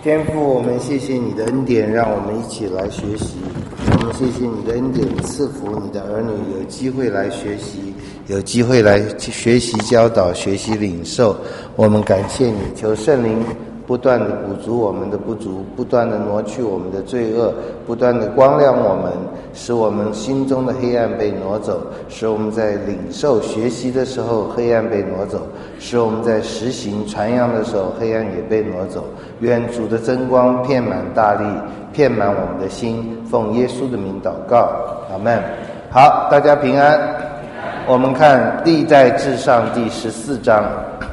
天父，我们谢谢你的恩典，让我们一起来学习。我们谢谢你的恩典，赐福你的儿女有机会来学习，有机会来学习教导，学习领受。我们感谢你，求圣灵不断的补足我们的不足，不断的挪去我们的罪恶，不断的光亮我们，使我们心中的黑暗被挪走，使我们在领受学习的时候黑暗被挪走，使我们在实行传扬的时候黑暗也被挪走。愿主的真光遍满大地，遍满我们的心，奉耶稣的名祷告，阿们。好，大家平安。我们看历代志上第14章。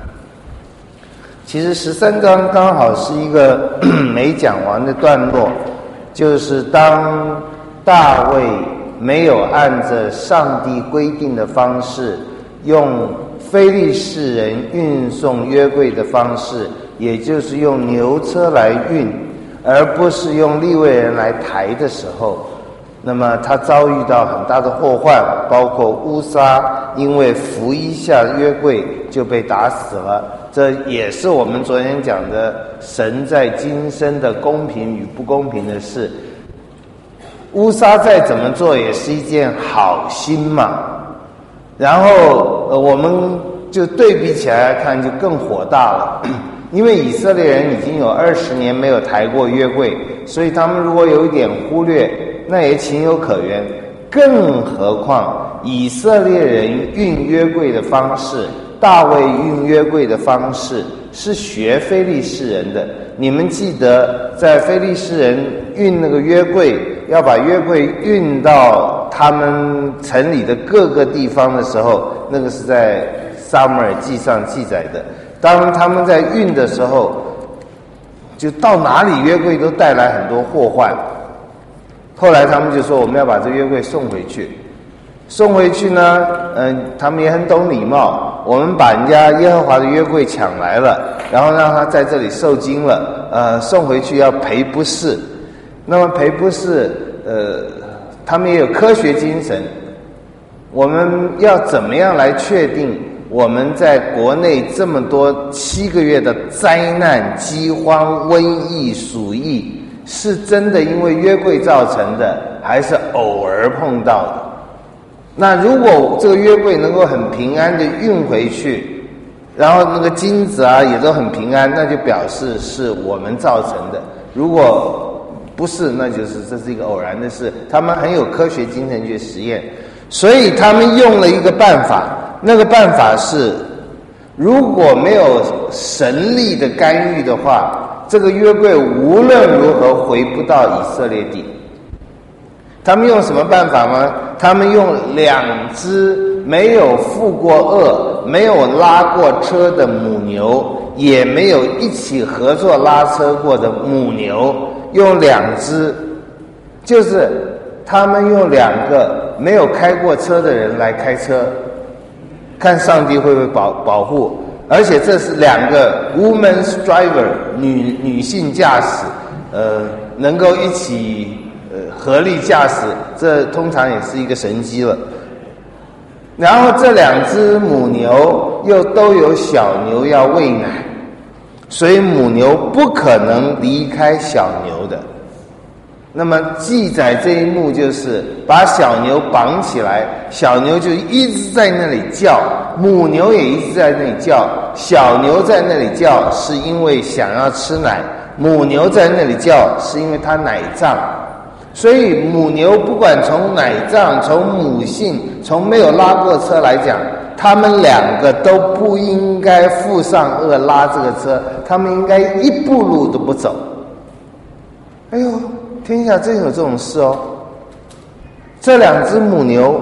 其实13章刚好是一个没讲完的段落，就是当大卫没有按着上帝规定的方式，用非利士人运送约柜的方式，也就是用牛车来运，而不是用利未人来抬的时候，那么他遭遇到很大的祸患，包括乌撒因为扶一下约柜就被打死了。这也是我们昨天讲的神在今生的公平与不公平的事。乌撒再怎么做也是一件好心嘛，然后我们就对比起来看就更火大了，因为以色列人已经有20年没有抬过约柜，所以他们如果有一点忽略，那也情有可原。更何况以色列人运约柜的方式，大卫运约柜的方式是学非利士人的。你们记得在非利士人运那个约柜，要把约柜运到他们城里的各个地方的时候，那个是在撒母耳记上记载的。当他们在运的时候，就到哪里约柜都带来很多祸患。后来他们就说我们要把这约柜送回去。送回去呢，他们也很懂礼貌，我们把人家耶和华的约柜抢来了，然后让他在这里受惊了，送回去要赔不是。那么赔不是，他们也有科学精神。我们要怎么样来确定我们在国内这么多7个月的灾难、饥荒、瘟疫、鼠疫是真的因为约柜造成的，还是偶尔碰到的？那如果这个约柜能够很平安的运回去，然后那个金子啊也都很平安，那就表示是我们造成的。如果不是，那就是这是一个偶然的事。他们很有科学精神去实验，所以他们用了一个办法，那个办法是，如果没有神力的干预的话，这个约柜无论如何回不到以色列地。他们用什么办法吗？他们用2只没有负过轭、没有拉过车的母牛，也没有一起合作拉车过的母牛，用2只，就是他们用2个没有开过车的人来开车，看上帝会不会保护。而且这是2个 women's driver 女性驾驶，能够一起合力驾驶，这通常也是一个神机了。然后这2只母牛又都有小牛要喂奶，所以母牛不可能离开小牛的。那么记载这一幕就是把小牛绑起来，小牛就一直在那里叫，母牛也一直在那里叫。小牛在那里叫是因为想要吃奶，母牛在那里叫是因为它奶胀。所以母牛不管从奶胀、从母性、从没有拉过车来讲，他们2个都不应该负上轭拉这个车，他们应该一步路都不走。哎呦，天下真有这种事哦！这2只母牛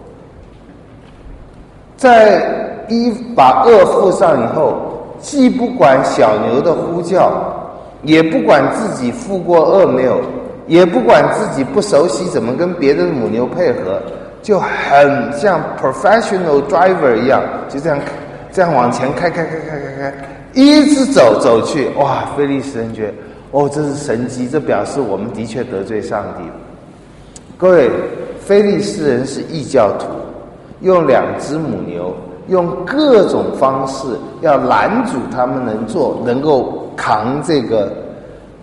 在把轭负上以后，既不管小牛的呼叫，也不管自己负过轭没有，也不管自己不熟悉怎么跟别的母牛配合，就很像 professional driver 一样，就这样往前开，一直走去。哇，非利士人觉得这是神迹，这表示我们的确得罪上帝了。各位，非利士人是异教徒，用2只母牛，用各种方式要拦阻他们能够扛这个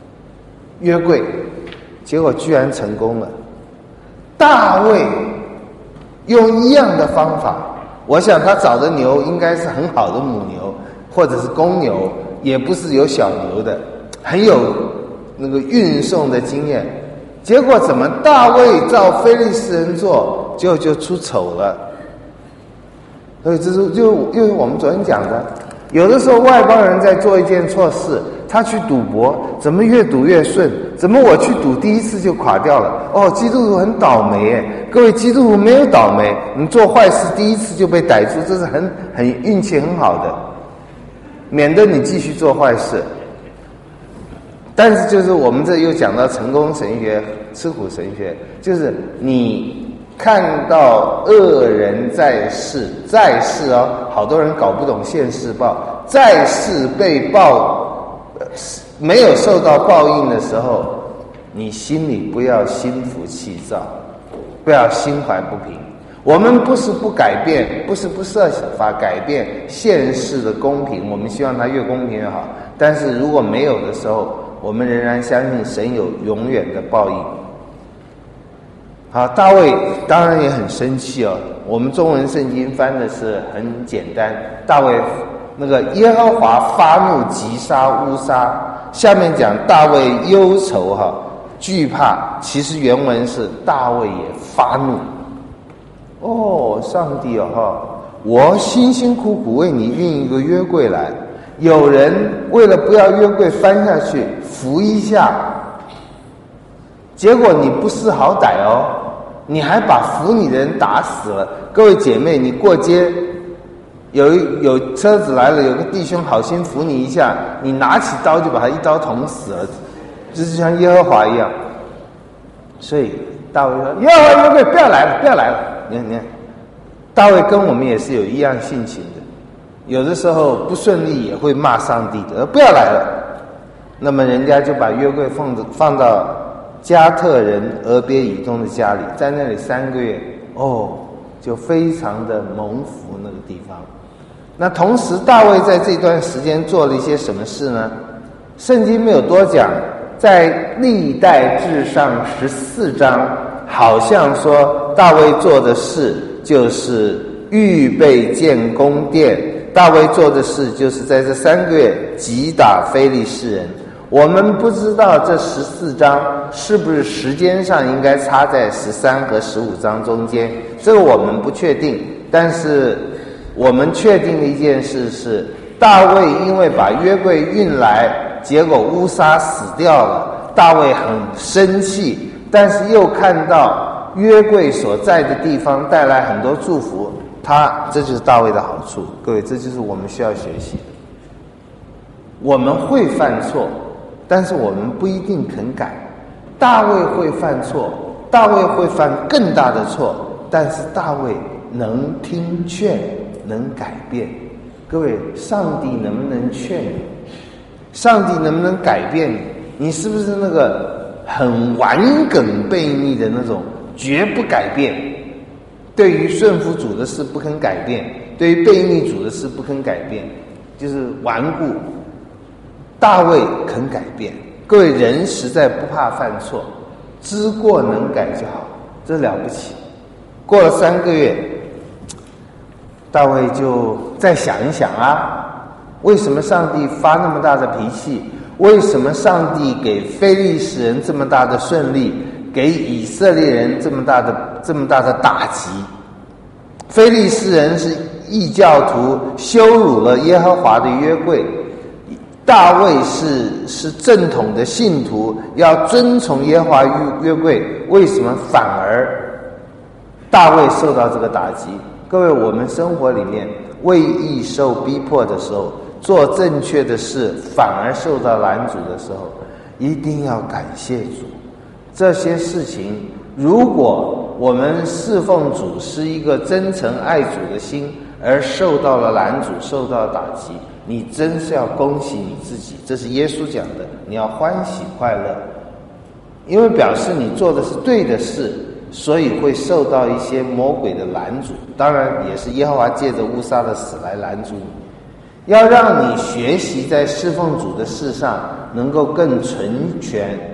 约柜，结果居然成功了。大卫用一样的方法，我想他找的牛应该是很好的母牛或者是公牛，也不是有小牛的，很有那个运送的经验。结果怎么大卫照非利士人做，就出丑了。所以这是又是我们昨天讲的，有的时候外邦人在做一件错事，他去赌博，怎么越赌越顺？怎么我去赌第一次就垮掉了？哦，基督徒很倒霉耶！各位，基督徒没有倒霉，你做坏事第一次就被逮住，这是很运气很好的，免得你继续做坏事。但是就是我们这又讲到成功神学、吃苦神学，就是你看到恶人在世哦，好多人搞不懂现世报，在世被没有受到报应的时候，你心里不要心浮气躁，不要心怀不平。我们不是不改变，不是不设法改变现世的公平，我们希望它越公平越好。但是如果没有的时候，我们仍然相信神有永远的报应。好，大卫当然也很生气哦。我们中文圣经翻的是很简单，大卫那个耶和华发怒击杀乌撒，下面讲大卫忧愁惧怕，其实原文是大卫也发怒。哦，上帝我辛辛苦苦为你运一个约柜来，有人为了不要约柜翻下去扶一下，结果你不识好歹哦，你还把扶你的人打死了。各位姐妹，你过街有车子来了，有个弟兄好心扶你一下，你拿起刀就把他一刀捅死了，就是像耶和华一样。所以大卫说：耶和华约柜不要来了，不要来了。你看大卫跟我们也是有一样性情的，有的时候不顺利也会骂上帝的，不要来了。那么人家就把约柜放到加特人俄别以东的家里，在那里3个月，就非常的蒙福那个地方。那同时大卫在这段时间做了一些什么事呢？圣经没有多讲，在历代志上14章好像说大卫做的事就是预备建宫殿，大卫做的事就是在这3个月击打非利士人。我们不知道这14章是不是时间上应该插在13和15章中间，这个我们不确定。但是我们确定的一件事是，大卫因为把约柜运来，结果乌撒死掉了，大卫很生气，但是又看到约柜所在的地方带来很多祝福，这就是大卫的好处。各位，这就是我们需要学习的。我们会犯错，但是我们不一定肯改。大卫会犯错，大卫会犯更大的错，但是大卫能听劝，能改变。各位，上帝能不能劝你？上帝能不能改变你？你是不是那个很顽梗悖逆的那种，绝不改变？对于顺服主的事不肯改变，对于悖逆主的事不肯改变，就是顽固。大卫肯改变。各位，人实在不怕犯错，知过能改就好，这了不起。过了3个月，大卫就再想一想为什么上帝发那么大的脾气？为什么上帝给非利士人这么大的顺利，给以色列人这么大的打击？非利士人是异教徒，羞辱了耶和华的约柜。大卫是正统的信徒，要遵从耶和华约柜，为什么反而大卫受到这个打击？各位，我们生活里面为义受逼迫的时候，做正确的事反而受到拦阻的时候，一定要感谢主。这些事情，如果我们侍奉主是一个真诚爱主的心，而受到了拦阻，受到了打击，你真是要恭喜你自己。这是耶稣讲的，你要欢喜快乐，因为表示你做的是对的事，所以会受到一些魔鬼的拦阻。当然也是耶和华借着乌撒的死来拦阻你，要让你学习在侍奉主的事上能够更纯全，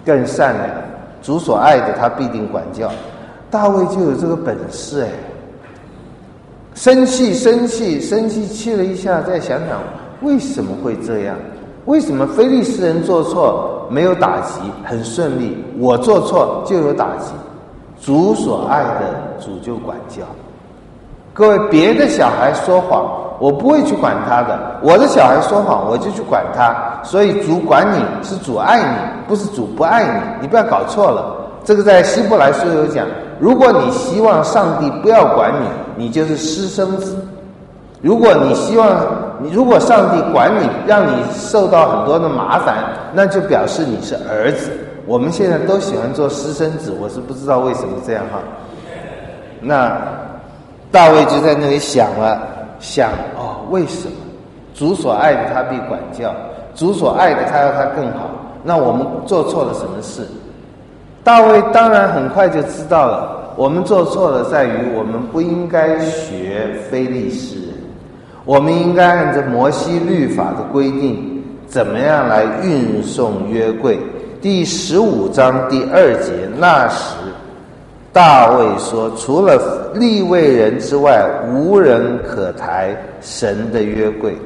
更善良。主所爱的，他必定管教。大卫就有这个本事哎。生气了一下，再想想为什么会这样？为什么非利士人做错没有打击，很顺利，我做错就有打击？主所爱的，主就管教。各位，别的小孩说谎，我不会去管他的，我的小孩说谎，我就去管他。所以主管你是主爱你，不是主不爱你，你不要搞错了。这个在希伯来书有讲，如果你希望上帝不要管你，你就是私生子；如果上帝管你，让你受到很多的麻烦，那就表示你是儿子。我们现在都喜欢做私生子，我是不知道为什么这样哈。那大卫就在那里想为什么主所爱的他必管教，主所爱的他要他更好，那我们做错了什么事？大卫当然很快就知道了，我们做错了在于我们不应该学非利士人，我们应该按照摩西律法的规定，怎么样来运送约柜。第15章第2节，那时大卫说，除了利未人之外，无人可抬神的约柜。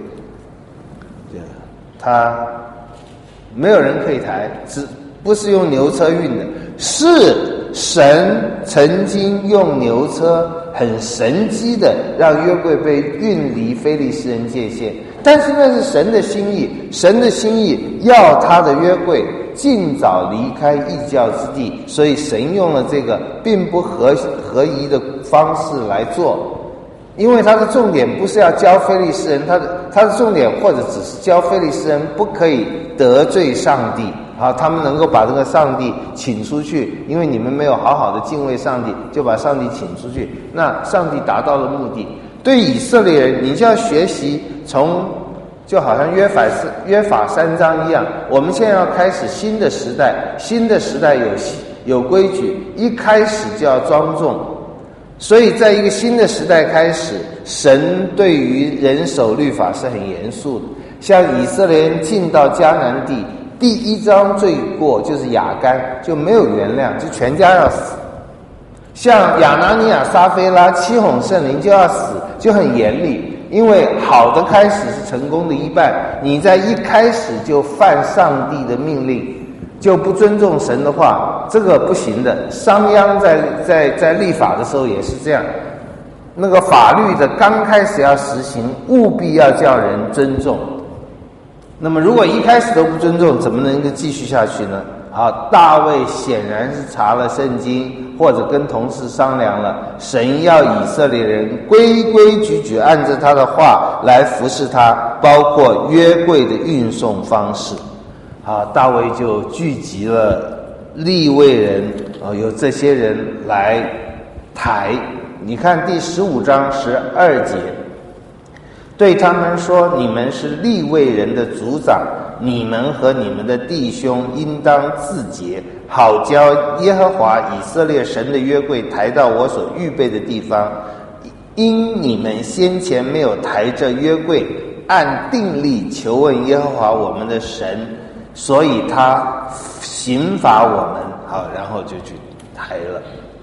他没有人可以抬，不是用牛车运的，是神曾经用牛车很神机的让约柜被运离非利士人界限，但是那是神的心意，神的心意要他的约柜尽早离开异教之地，所以神用了这个并不合宜的方式来做。因为他的重点不是要教非利士人，他的重点或者只是教非利士人不可以得罪上帝啊，他们能够把这个上帝请出去，因为你们没有好好的敬畏上帝，就把上帝请出去，那上帝达到了目的。对以色列人，你就要学习就好像约法3章一样，我们现在要开始新的时代，新的时代有规矩，一开始就要庄重。所以在一个新的时代开始，神对于人守律法是很严肃的。像以色列人进到迦南地，第1章罪过就是亚干，就没有原谅，就全家要死。像亚拿尼亚、撒非拉7哄圣灵就要死，就很严厉。因为好的开始是成功的一半，你在一开始就犯上帝的命令，就不尊重神的话，这个不行的。商鞅在立法的时候也是这样，那个法律的刚开始要实行，务必要叫人尊重。那么如果一开始都不尊重，怎么能够继续下去呢？好，大卫显然是查了圣经，或者跟同事商量了，神要以色列人规规矩矩按照他的话来服侍他，包括约柜的运送方式。好，大卫就聚集了利未人，有这些人来抬。你看第15章12节，对他们说，你们是利未人的族长，你们和你们的弟兄应当自洁，好叫耶和华以色列神的约柜抬到我所预备的地方。因你们先前没有抬着约柜，按定例求问耶和华我们的神，所以他刑罚我们。好，然后就去抬了。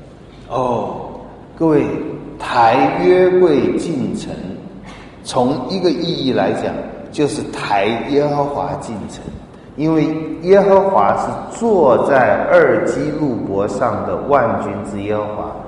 各位，抬约柜进城，从一个意义来讲，就是抬耶和华进城，因为耶和华是坐在二基路伯上的万军之耶和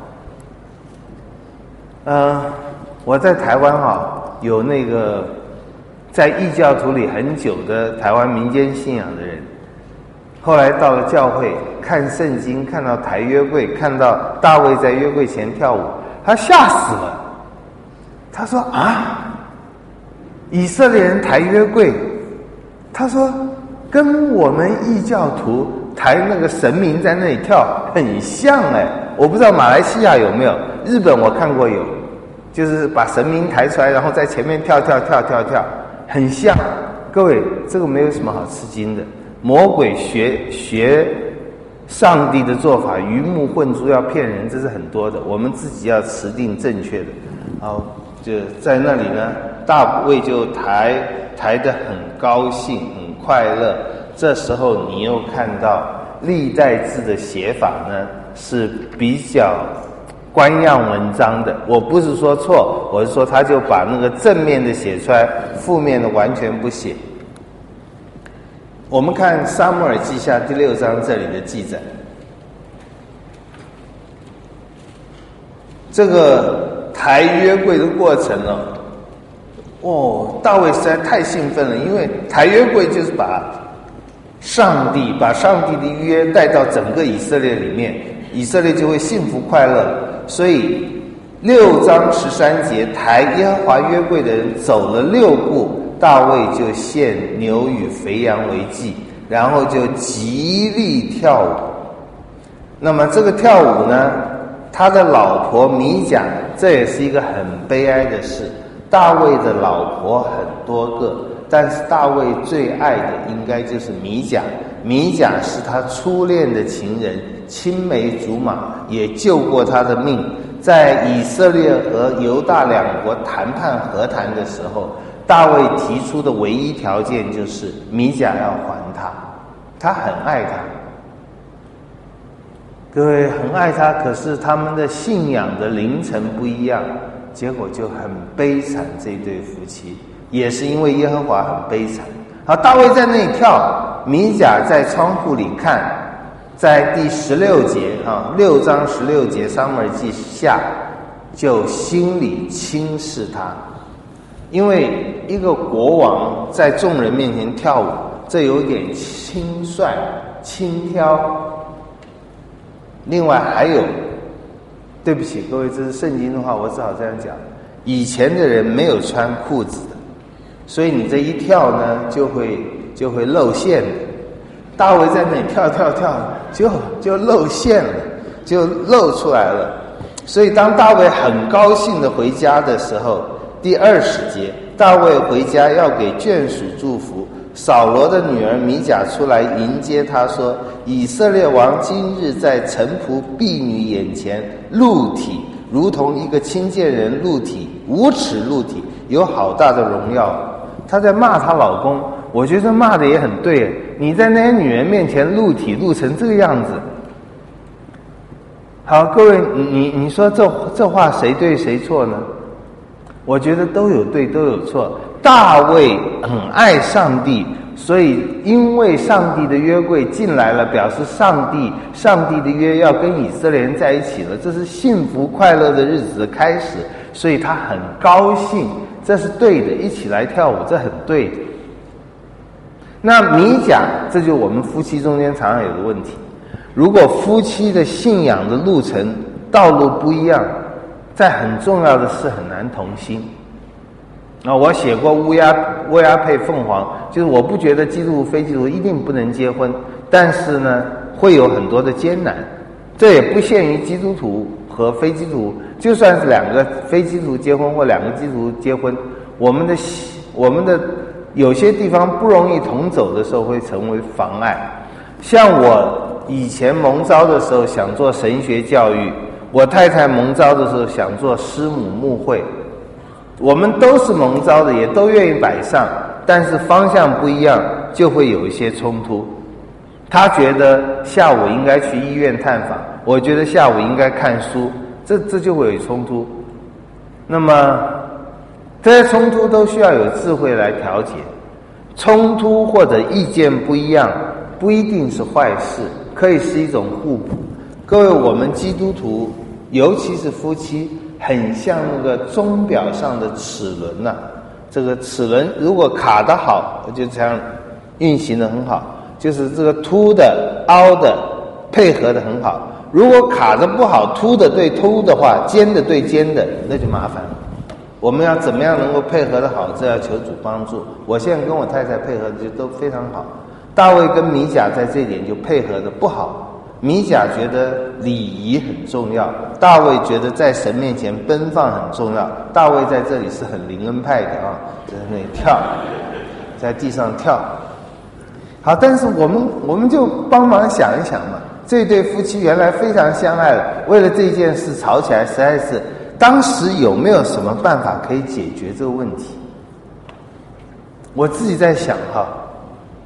华。我在台湾有那个在异教徒里很久的台湾民间信仰的人，后来到了教会看圣经，看到抬约柜，看到大卫在约柜前跳舞，他吓死了。他说以色列人抬约柜，他说跟我们异教徒抬那个神明在那里跳很像我不知道马来西亚有没有，日本我看过有，就是把神明抬出来，然后在前面跳，很像。各位，这个没有什么好吃惊的。魔鬼学上帝的做法，鱼目混珠，要骗人，这是很多的。我们自己要持定正确的。好，就在那里呢，大卫就抬得很高兴，很快乐。这时候你又看到历代志的写法呢是比较官样文章的。我不是说错，我是说他就把那个正面的写出来，负面的完全不写。我们看撒母耳记下第6章这里的记载，这个抬约柜的过程呢，大卫实在太兴奋了，因为抬约柜就是把上帝的约带到整个以色列里面，以色列就会幸福快乐。所以6章13节，抬耶和华约柜的人走了6步，大卫就献牛与肥羊为祭，然后就极力跳舞。那么这个跳舞呢，他的老婆米甲，这也是一个很悲哀的事。大卫的老婆很多个，但是大卫最爱的应该就是米甲。米甲是他初恋的情人，青梅竹马，也救过他的命。在以色列和犹大两国谈判和谈的时候，大卫提出的唯一条件就是米甲要还他，他很爱他。各位很爱他，可是他们的信仰的凌晨不一样，结果就很悲惨。这对夫妻也是因为耶和华很悲惨。好，大卫在那里跳，米甲在窗户里看，在第16节6章16节撒母耳记下，就心里轻视他。因为一个国王在众人面前跳舞，这有点轻率轻佻。另外还有，对不起各位，这是圣经的话，我只好这样讲，以前的人没有穿裤子的，所以你这一跳呢就会露馅的。大卫在那里跳就露馅了，就露出来了。所以当大卫很高兴的回家的时候，第20节，大卫回家要给眷属祝福，扫罗的女儿米甲出来迎接他，说：以色列王今日在臣仆婢女眼前露体，如同一个亲近人露体，无耻露体，有好大的荣耀。她在骂她老公，我觉得骂的也很对，你在那些女人面前露体露成这个样子。好，各位，你说这话谁对谁错呢？我觉得都有对都有错。大卫很爱上帝，所以因为上帝的约柜进来了，表示上帝的约要跟以色列人在一起了，这是幸福快乐的日子的开始，所以他很高兴，这是对的，一起来跳舞，这很对的。那米甲，这就是我们夫妻中间常常有的问题。如果夫妻的信仰的路程道路不一样，在很重要的事很难同心。我写过乌鸦配凤凰，就是我不觉得基督徒非基督徒一定不能结婚，但是呢会有很多的艰难。这也不限于基督徒和非基督徒，就算是2个非基督徒结婚或2个基督徒结婚，我们的有些地方不容易同走的时候会成为妨碍。像我以前蒙召的时候想做神学教育，我太太蒙召的时候想做师母牧会，我们都是蒙召的，也都愿意摆上，但是方向不一样，就会有一些冲突。他觉得下午应该去医院探访，我觉得下午应该看书，这就会有冲突。那么这些冲突都需要有智慧来调节。冲突或者意见不一样不一定是坏事，可以是一种互补。各位，我们基督徒尤其是夫妻，很像那个钟表上的齿轮啊，这个齿轮如果卡得好，就这样运行得很好，就是这个凸的凹的配合得很好。如果卡得不好，凸的对凸的话，尖的对尖的，那就麻烦了。我们要怎么样能够配合得好，这要求主帮助。我现在跟我太太配合的就都非常好。大卫跟米甲在这一点就配合得不好，米甲觉得礼仪很重要，大卫觉得在神面前奔放很重要。大卫在这里是很灵恩派的在那里跳，在地上跳。好，但是我们就帮忙想一想嘛，这对夫妻原来非常相爱了，为了这件事吵起来，实在是当时有没有什么办法可以解决这个问题？我自己在想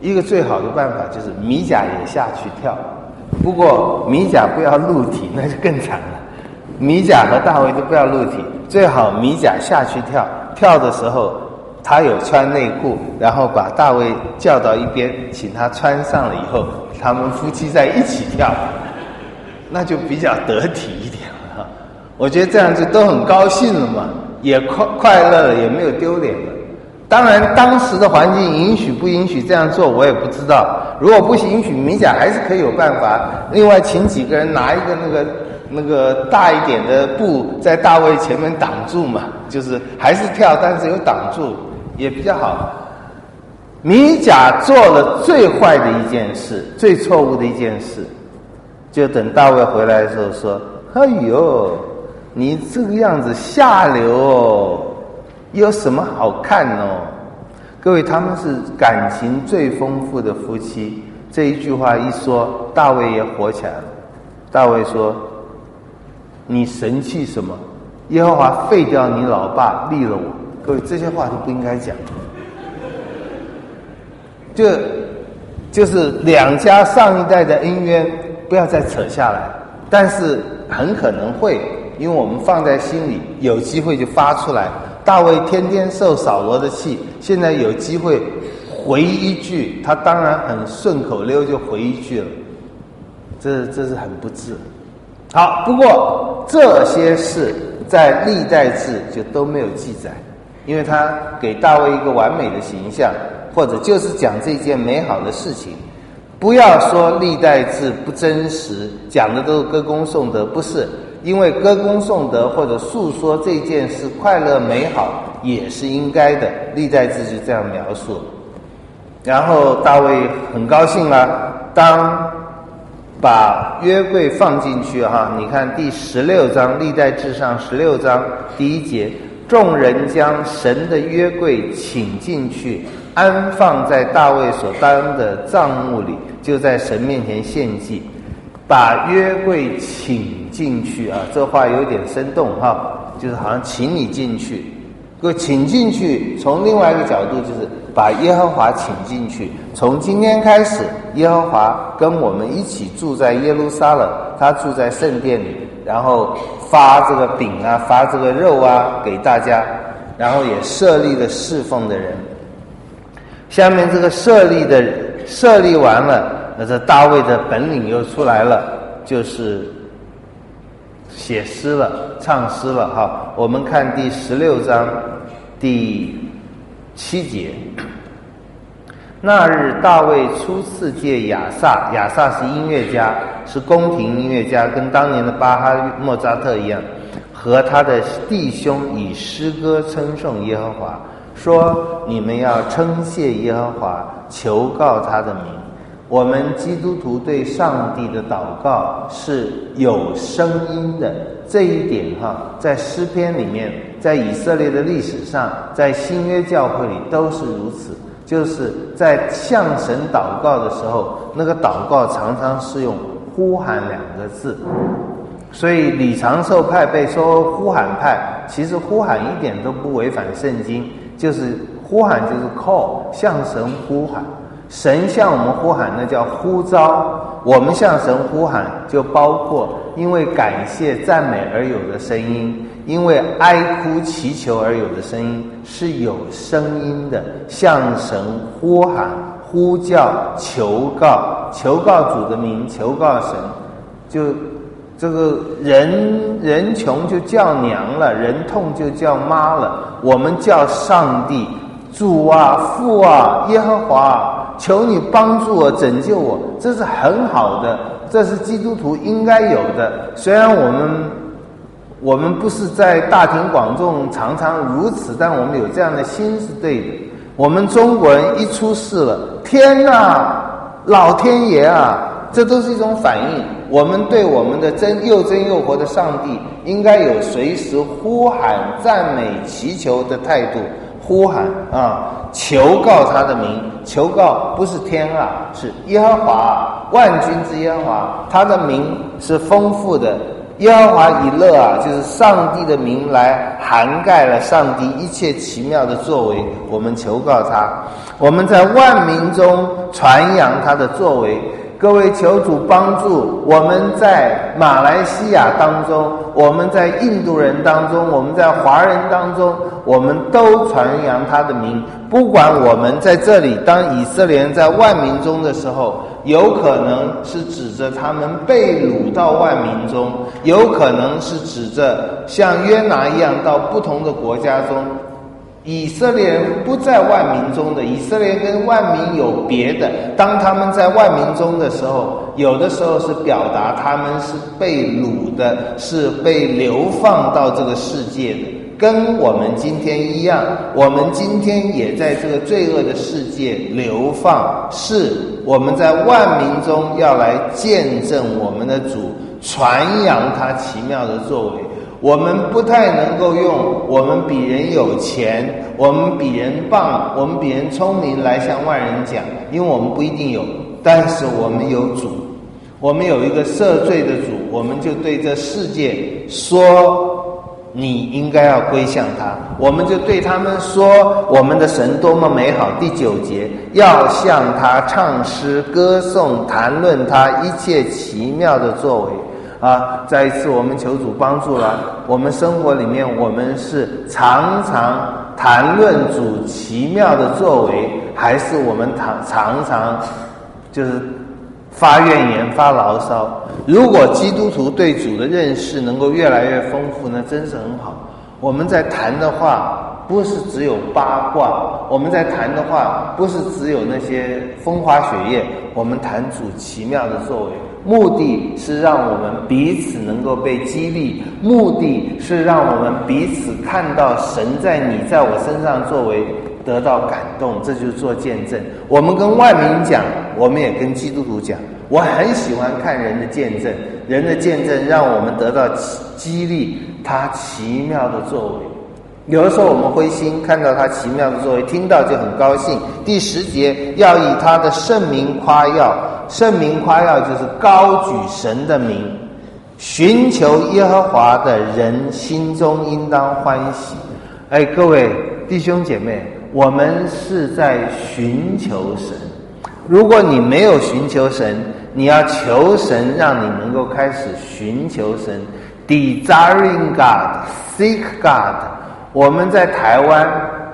一个最好的办法就是米甲也下去跳，不过米甲不要露体，那就更惨了。米甲和大卫都不要露体，最好米甲下去跳，跳的时候他有穿内裤，然后把大卫叫到一边，请他穿上了以后，他们夫妻在一起跳，那就比较得体一点了。我觉得这样就都很高兴了嘛，也快乐了，也没有丢脸了。当然当时的环境允许不允许这样做我也不知道，如果不允许，米甲还是可以有办法，另外请几个人拿一个那个大一点的布在大卫前面挡住嘛，就是还是跳，但是有挡住也比较好。米甲做了最坏的一件事，最错误的一件事，就等大卫回来的时候说，哎呦，你这个样子下流哦，有什么好看哦？各位，他们是感情最丰富的夫妻，这一句话一说，大卫也火起来了。大卫说，你神气什么？耶和华废掉你老爸，立了我。各位，这些话都不应该讲。就是两家上一代的恩怨不要再扯下来，但是很可能会，因为我们放在心里，有机会就发出来。大卫天天受扫罗的气，现在有机会回一句，他当然很顺口溜就回一句了，这是很不智。好，不过这些事在历代志就都没有记载，因为他给大卫一个完美的形象，或者就是讲这件美好的事情。不要说历代志不真实，讲的都是歌功颂德，不是，因为歌功颂德或者诉说这件事快乐美好也是应该的，历代志就这样描述。然后大卫很高兴啊，当把约柜放进去你看第16章，历代志上16章第1节，众人将神的约柜请进去，安放在大卫所当的帐幕里，就在神面前献祭。把约柜请进去这话有点生动就是好像请你进去。各位，请进去从另外一个角度就是把耶和华请进去。从今天开始，耶和华跟我们一起住在耶路撒冷，他住在圣殿里，然后发这个饼发这个肉给大家，然后也设立了侍奉的人。下面这个设立完了，那这大卫的本领又出来了，就是写诗了，唱诗了我们看第16章第7节，那日大卫初次借亚萨是音乐家，是宫廷音乐家，跟当年的巴哈莫扎特一样，和他的弟兄以诗歌称颂耶和华，说你们要称谢耶和华，求告他的名。我们基督徒对上帝的祷告是有声音的，这一点在诗篇里面，在以色列的历史上，在新约教会里都是如此，就是在向神祷告的时候，那个祷告常常是用呼喊2个字。所以李长寿派被说呼喊派，其实呼喊一点都不违反圣经，就是呼喊就是 call， 向神呼喊。神向我们呼喊，那叫呼召。我们向神呼喊就包括因为感谢赞美而有的声音，因为哀哭祈求而有的声音，是有声音的，向神呼喊呼叫求告主的名，求告神。就这个人穷就叫娘了，人痛就叫妈了，我们叫上帝主父耶和华，求你帮助我，拯救我，这是很好的，这是基督徒应该有的。虽然我们不是在大庭广众常常如此，但我们有这样的心是对的。我们中国人一出事了，天哪，老天爷这都是一种反应。我们对我们的真又活的上帝应该有随时呼喊赞美祈求的态度，呼喊求告他的名。求告不是天是耶和华，万军之耶和华，他的名是丰富的， 耶和华以勒啊，就是上帝的名来涵盖了上帝一切奇妙的作为，我们求告他，我们在万民中传扬他的作为。各位求主帮助我们，在马来西亚当中，我们在印度人当中，我们在华人当中，我们都传扬他的名。不管我们在这里当以色列人在万民中的时候，有可能是指着他们被掳到万民中，有可能是指着像约拿一样到不同的国家中。以色列人不在万民中的，以色列跟万民有别的。当他们在万民中的时候，有的时候是表达他们是被掳的，是被流放到这个世界的，跟我们今天一样。我们今天也在这个罪恶的世界流放，是我们在万民中要来见证我们的主，传扬他奇妙的作为。我们不太能够用我们比人有钱，我们比人棒，我们比人聪明来向外人讲，因为我们不一定有，但是我们有主，我们有一个赦罪的主，我们就对这世界说你应该要归向他，我们就对他们说我们的神多么美好。第9节，要向他唱诗歌颂，谈论他一切奇妙的作为。再一次我们求主帮助了，我们生活里面我们是常常谈论主奇妙的作为，还是我们常常就是发怨言发牢骚？如果基督徒对主的认识能够越来越丰富呢，真是很好。我们在谈的话不是只有八卦，我们在谈的话不是只有那些风花雪月，我们谈主奇妙的作为，目的是让我们彼此能够被激励，目的是让我们彼此看到神在你在我身上作为，得到感动，这就是做见证。我们跟万民讲，我们也跟基督徒讲。我很喜欢看人的见证，人的见证让我们得到激励，他奇妙的作为。有的时候我们灰心，看到他奇妙的作为，听到就很高兴。第10节，要以他的圣名夸耀，圣名夸耀就是高举神的名，寻求耶和华的人心中应当欢喜。各位弟兄姐妹，我们是在寻求神。如果你没有寻求神，你要求神让你能够开始寻求神。 Desiring God, seek God。 我们在台湾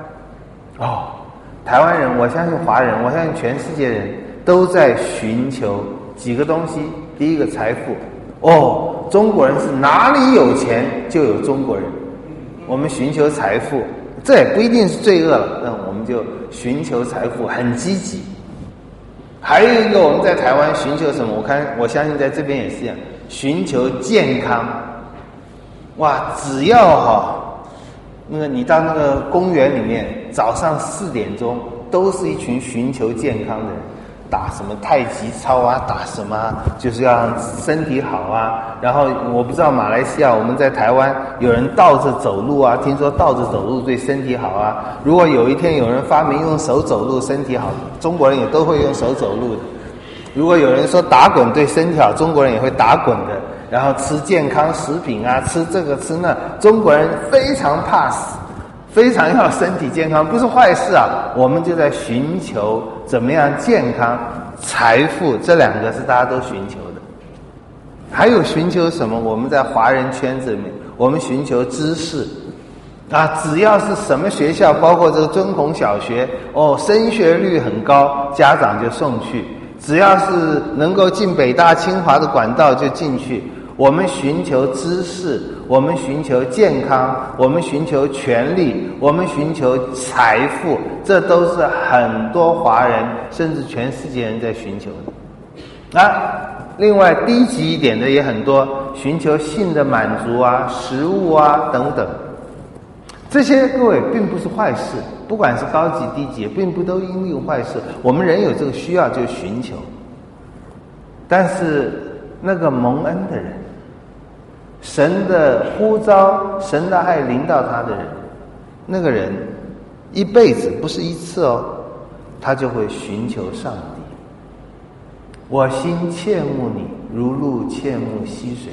台湾人，我相信华人，我相信全世界人都在寻求几个东西。第一个，财富。中国人是哪里有钱就有中国人，我们寻求财富，这也不一定是罪恶了，但我们就寻求财富，很积极。还有一个，我们在台湾寻求什么？我相信在这边也是一样，寻求健康。只要你到那个公园里面，早上4点钟都是一群寻求健康的人，打什么太极操啊，打什么就是要让身体好啊。然后我不知道马来西亚，我们在台湾有人倒着走路啊，听说倒着走路对身体好啊。如果有一天有人发明用手走路身体好，中国人也都会用手走路的。如果有人说打滚对身体好，中国人也会打滚的。然后吃健康食品啊，吃这个吃那，中国人非常怕死，非常要身体健康，不是坏事啊。我们就在寻求怎么样健康、财富，这2个是大家都寻求的。还有寻求什么？我们在华人圈子里面，我们寻求知识只要是什么学校，包括这个尊孔小学升学率很高，家长就送去。只要是能够进北大清华的管道就进去。我们寻求知识，我们寻求健康，我们寻求权利，我们寻求财富，这都是很多华人甚至全世界人在寻求的。另外低级一点的也很多，寻求性的满足啊、食物啊等等。这些各位并不是坏事，不管是高级低级，并不都因为坏事。我们人有这个需要就寻求。但是那个蒙恩的人，神的呼召、神的爱临到他的人，那个人一辈子不是一次他就会寻求上帝。我心切慕你，如鹿切慕溪水。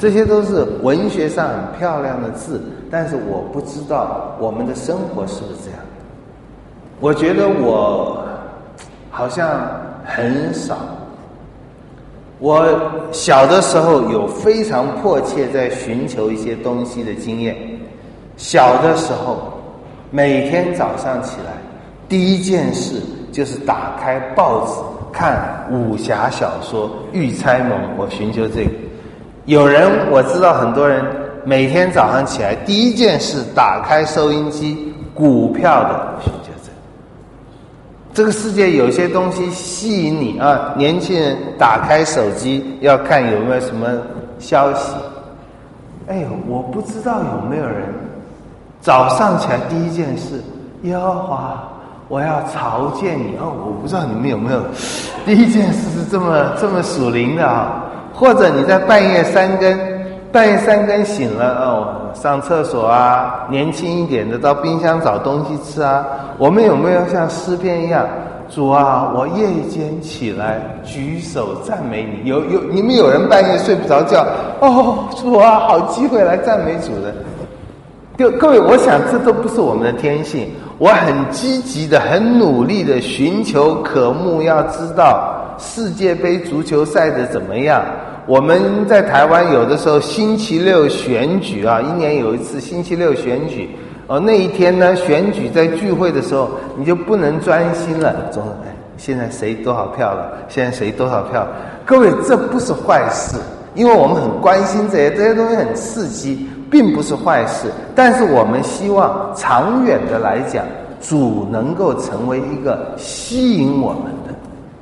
这些都是文学上很漂亮的字，但是我不知道我们的生活是不是这样。我觉得我好像很少。我小的时候有非常迫切在寻求一些东西的经验。小的时候，每天早上起来，第一件事就是打开报纸看武侠小说《玉钗梦》，我寻求这个。有人我知道很多人每天早上起来第一件事打开收音机，股票的寻求这个。这个世界有些东西吸引你啊，年轻人打开手机要看有没有什么消息。哎呦，我不知道有没有人早上起来第一件事，耶和华，我要朝见你哦！我不知道你们有没有第一件事是这么属灵的啊？或者你在半夜三更醒了哦，上厕所啊，年轻一点的到冰箱找东西吃啊。我们有没有像诗篇一样，主啊，我夜间起来举手赞美你？你们有人半夜睡不着觉哦，主啊，好机会来赞美主的。各位，我想这都不是我们的天性。我很积极的、很努力的寻求渴慕，要知道世界杯足球赛的怎么样。我们在台湾有的时候星期六选举啊，一年有一次星期六选举那一天呢，选举在聚会的时候你就不能专心了，总现在谁多少票了，现在谁多少票。各位，这不是坏事，因为我们很关心这些东西很刺激，并不是坏事。但是我们希望长远的来讲，主能够成为一个吸引我们的，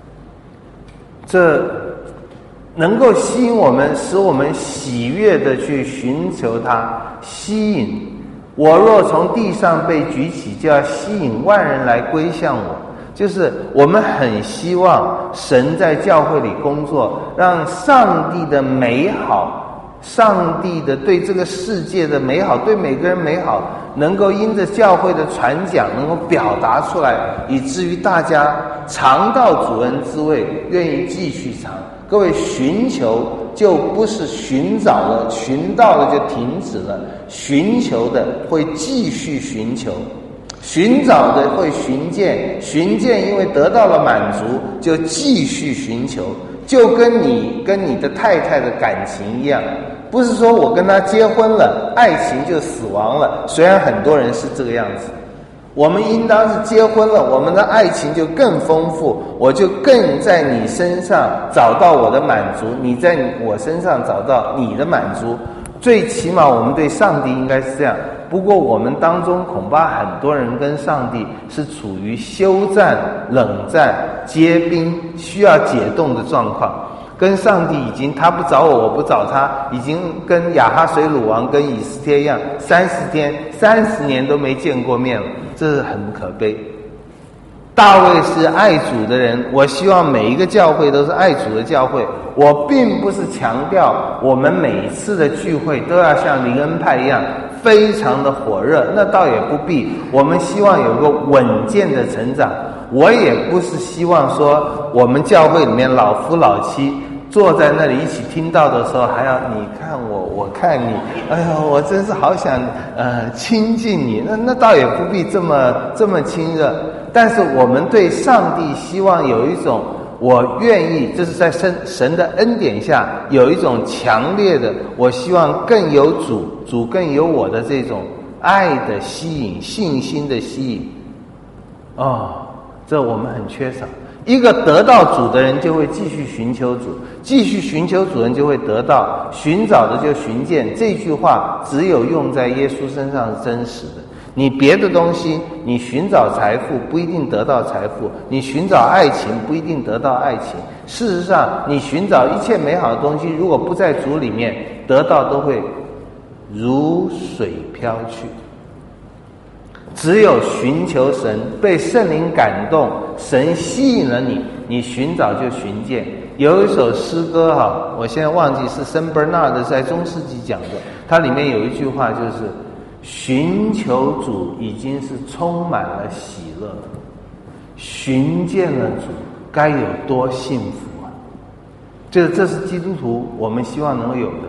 这能够吸引我们，使我们喜悦的去寻求它，吸引我若从地上被举起，就要吸引万人来归向我。就是我们很希望神在教会里工作，让上帝的美好，上帝的对这个世界的美好，对每个人美好，能够因着教会的传讲能够表达出来，以至于大家尝到主恩滋味，愿意继续尝。各位，寻求就不是寻找了，寻到了就停止了，寻求的会继续寻求，寻找的会寻见，寻见因为得到了满足就继续寻求。就跟你的太太的感情一样，不是说我跟她结婚了，爱情就死亡了，虽然很多人是这个样子。我们应当是结婚了，我们的爱情就更丰富，我就更在你身上找到我的满足，你在我身上找到你的满足。最起码我们对上帝应该是这样。不过我们当中恐怕很多人跟上帝是处于休战、冷战、结冰，需要解冻的状况。跟上帝已经他不找我，我不找他，已经跟亚哈水鲁王跟以斯帖一样，30年都没见过面了，这是很可悲。大卫是爱主的人，我希望每一个教会都是爱主的教会。我并不是强调我们每一次的聚会都要像灵恩派一样非常的火热，那倒也不必。我们希望有个稳健的成长。我也不是希望说我们教会里面老夫老妻坐在那里一起听到的时候还要你看我，我看你，哎呀，我真是好想亲近你。那倒也不必这么亲热。但是我们对上帝希望有一种我愿意，这是在神的恩典下有一种强烈的，我希望更有主更有我的这种爱的吸引，信心的吸引。这我们很缺少。一个得到主的人就会继续寻求主，继续寻求主人就会得到，寻找的就寻见。这句话只有用在耶稣身上是真实的。你别的东西，你寻找财富不一定得到财富，你寻找爱情不一定得到爱情。事实上，你寻找一切美好的东西，如果不在主里面得到，都会如水飘去。只有寻求神，被圣灵感动，神吸引了你，你寻找就寻见。有一首诗歌我现在忘记是圣伯纳德在中世纪讲的，它里面有一句话就是寻求主已经是充满了喜乐，寻见了主该有多幸福啊。这是基督徒我们希望能够有的。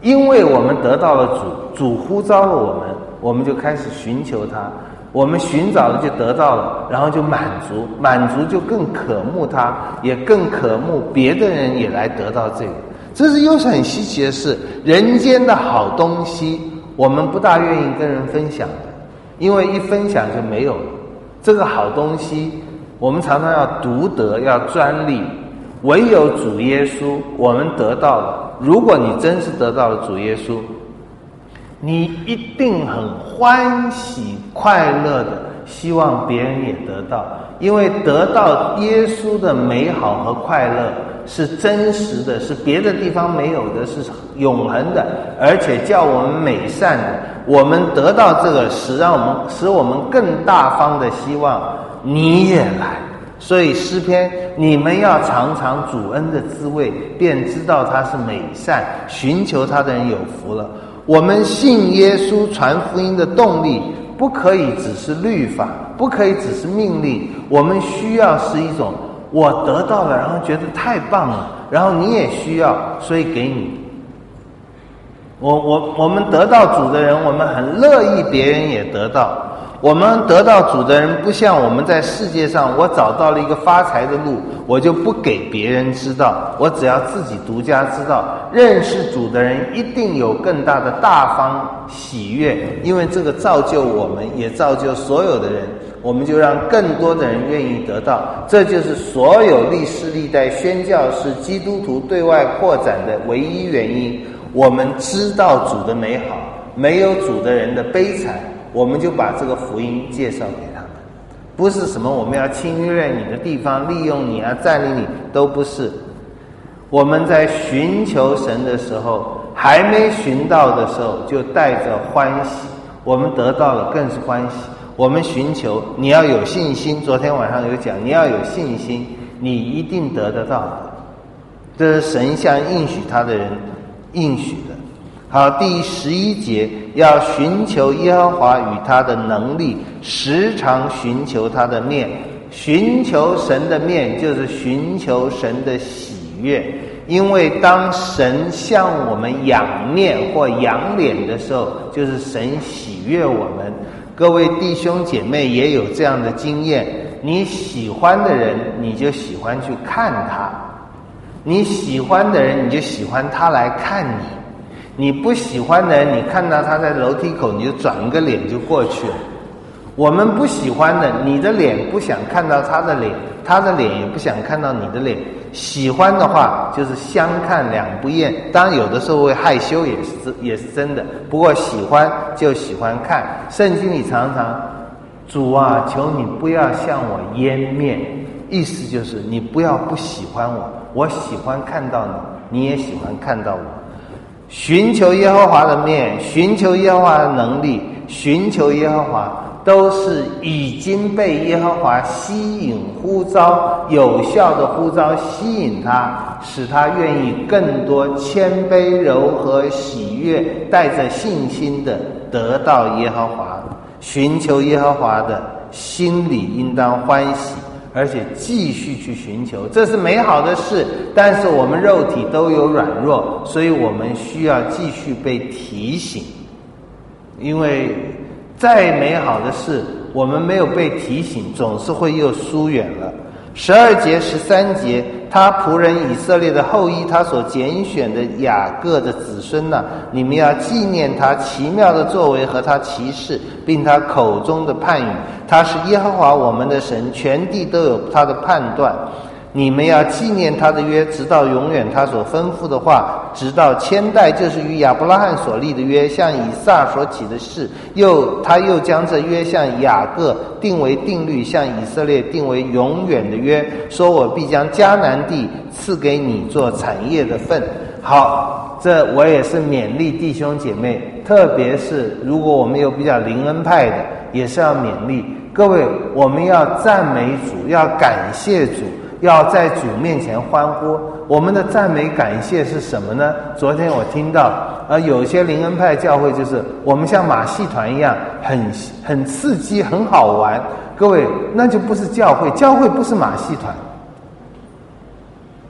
因为我们得到了主，主呼召了我们就开始寻求他，我们寻找了就得到了，然后就满足，满足就更渴慕他，也更渴慕别的人也来得到这个。这是又是很稀奇的事，人间的好东西我们不大愿意跟人分享的，因为一分享就没有了。这个好东西我们常常要独得，要专利，唯有主耶稣我们得到了。如果你真是得到了主耶稣，你一定很欢喜快乐的希望别人也得到，因为得到耶稣的美好和快乐是真实的，是别的地方没有的，是永恒的，而且叫我们美善的。我们得到这个使我们更大方的希望你也来。所以诗篇，你们要尝尝主恩的滋味，便知道他是美善，寻求他的人有福了。我们信耶稣传福音的动力不可以只是律法，不可以只是命令，我们需要是一种我得到了，然后觉得太棒了，然后你也需要，所以给你。我们得到主的人，我们很乐意别人也得到。我们得到主的人，不像我们在世界上，我找到了一个发财的路，我就不给别人知道，我只要自己独家知道。认识主的人一定有更大的大方喜悦，因为这个造就我们，也造就所有的人，我们就让更多的人愿意得到。这就是所有历世历代宣教士基督徒对外扩展的唯一原因。我们知道主的美好，没有主的人的悲惨，我们就把这个福音介绍给他们。不是什么我们要侵略你的地方，利用你啊，占领你，都不是。我们在寻求神的时候，还没寻到的时候就带着欢喜，我们得到了更是欢喜。我们寻求，你要有信心，昨天晚上有讲，你要有信心，你一定得得到的。这是神向应许他的人应许的。好，第11节，要寻求耶和华与他的能力，时常寻求他的面。寻求神的面，就是寻求神的喜悦。因为当神向我们仰面或仰脸的时候，就是神喜悦我们。各位弟兄姐妹也有这样的经验，你喜欢的人，你就喜欢去看他；你喜欢的人，你就喜欢他来看你。你不喜欢的人，你看到他在楼梯口，你就转个脸就过去了。我们不喜欢的，你的脸不想看到他的脸，他的脸也不想看到你的脸。喜欢的话就是相看两不厌，当然有的时候会害羞，也是真的，不过喜欢就喜欢看。圣经里常常，主啊，求你不要向我湮灭，意思就是你不要不喜欢我，我喜欢看到你，你也喜欢看到我。寻求耶和华的面，寻求耶和华的能力，寻求耶和华，都是已经被耶和华吸引呼召，有效的呼召吸引他，使他愿意更多谦卑柔和喜悦，带着信心的得到耶和华。寻求耶和华的心里应当欢喜，而且继续去寻求，这是美好的事。但是我们肉体都有软弱，所以我们需要继续被提醒。因为再美好的事，我们没有被提醒，总是会又疏远了。12节13节，他仆人以色列的后裔，他所拣选的雅各的子孙啊，你们要纪念他奇妙的作为和他奇事，并他口中的判语。他是耶和华我们的神，全地都有他的判断。你们要纪念他的约，直到永远，他所吩咐的话，直到千代，就是与亚伯拉罕所立的约，向以撒所起的誓，他又将这约向雅各定为定律，向以色列定为永远的约，说我必将迦南地赐给你做产业的份。好，这我也是勉励弟兄姐妹，特别是如果我们有比较灵恩派的，也是要勉励各位，我们要赞美主，要感谢主，要在主面前欢呼。我们的赞美感谢是什么呢？昨天我听到有些灵恩派教会就是我们像马戏团一样，很刺激，很好玩。各位，那就不是教会，教会不是马戏团。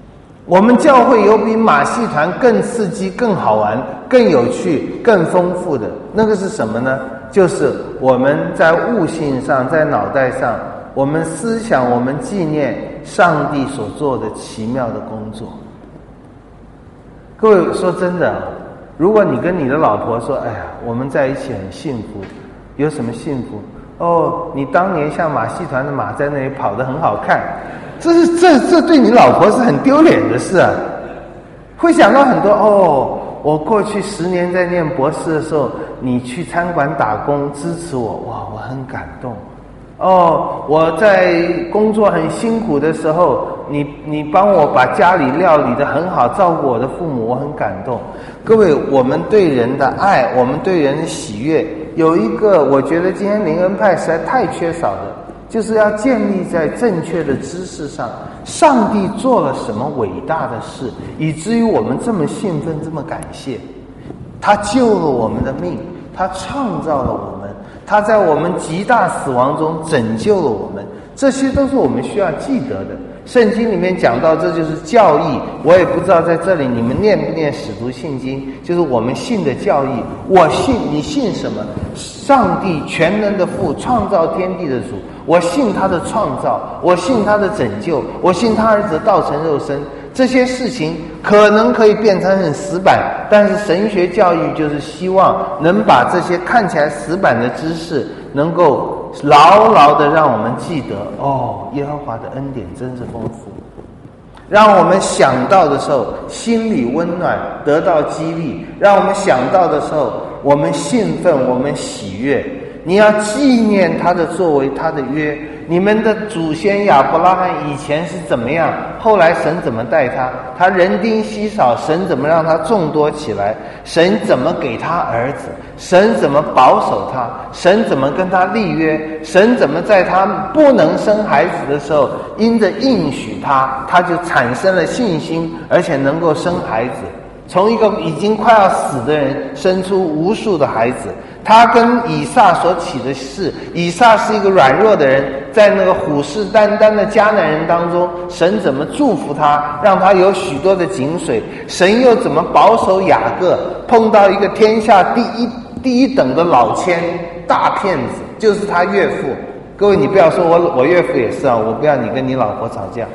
我们教会有比马戏团更刺激、更好玩、更有趣、更丰富的，那个是什么呢？就是我们在悟性上，在脑袋上，我们思想，我们纪念上帝所做的奇妙的工作。各位说真的，如果你跟你的老婆说，哎呀，我们在一起很幸福，有什么幸福？哦，你当年像马戏团的马在那里跑得很好看，这对你老婆是很丢脸的事啊。会想到很多哦，我过去10年在念博士的时候，你去餐馆打工支持我，哇，我很感动。哦，我在工作很辛苦的时候，你帮我把家里料理得很好，照顾我的父母，我很感动。各位，我们对人的爱，我们对人的喜悦，有一个我觉得今天灵恩派实在太缺少的，就是要建立在正确的知识上。上帝做了什么伟大的事，以至于我们这么兴奋，这么感谢？他救了我们的命，他创造了我们，他在我们极大死亡中拯救了我们，这些都是我们需要记得的。圣经里面讲到，这就是教义。我也不知道在这里你们念不念使徒信经，就是我们信的教义。我信，你信什么？上帝全能的父，创造天地的主，我信他的创造，我信他的拯救，我信他儿子道成肉身。这些事情可能可以变成很死板，但是神学教育就是希望能把这些看起来死板的知识能够牢牢的让我们记得，哦，耶和华的恩典真是丰富，让我们想到的时候心里温暖，得到激励，让我们想到的时候我们兴奋，我们喜悦。你要纪念他的作为，他的约。你们的祖先亚伯拉罕以前是怎么样，后来神怎么待他，他人丁稀少，神怎么让他众多起来，神怎么给他儿子，神怎么保守他，神怎么跟他立约，神怎么在他不能生孩子的时候因着应许他就产生了信心，而且能够生孩子，从一个已经快要死的人生出无数的孩子。他跟以撒所起的事，以撒是一个软弱的人，在那个虎视眈眈的迦南人当中，神怎么祝福他，让他有许多的井水，神又怎么保守雅各，碰到一个天下第一等的老千大骗子，就是他岳父。各位，你不要说我岳父也是啊，我不要你跟你老婆吵架。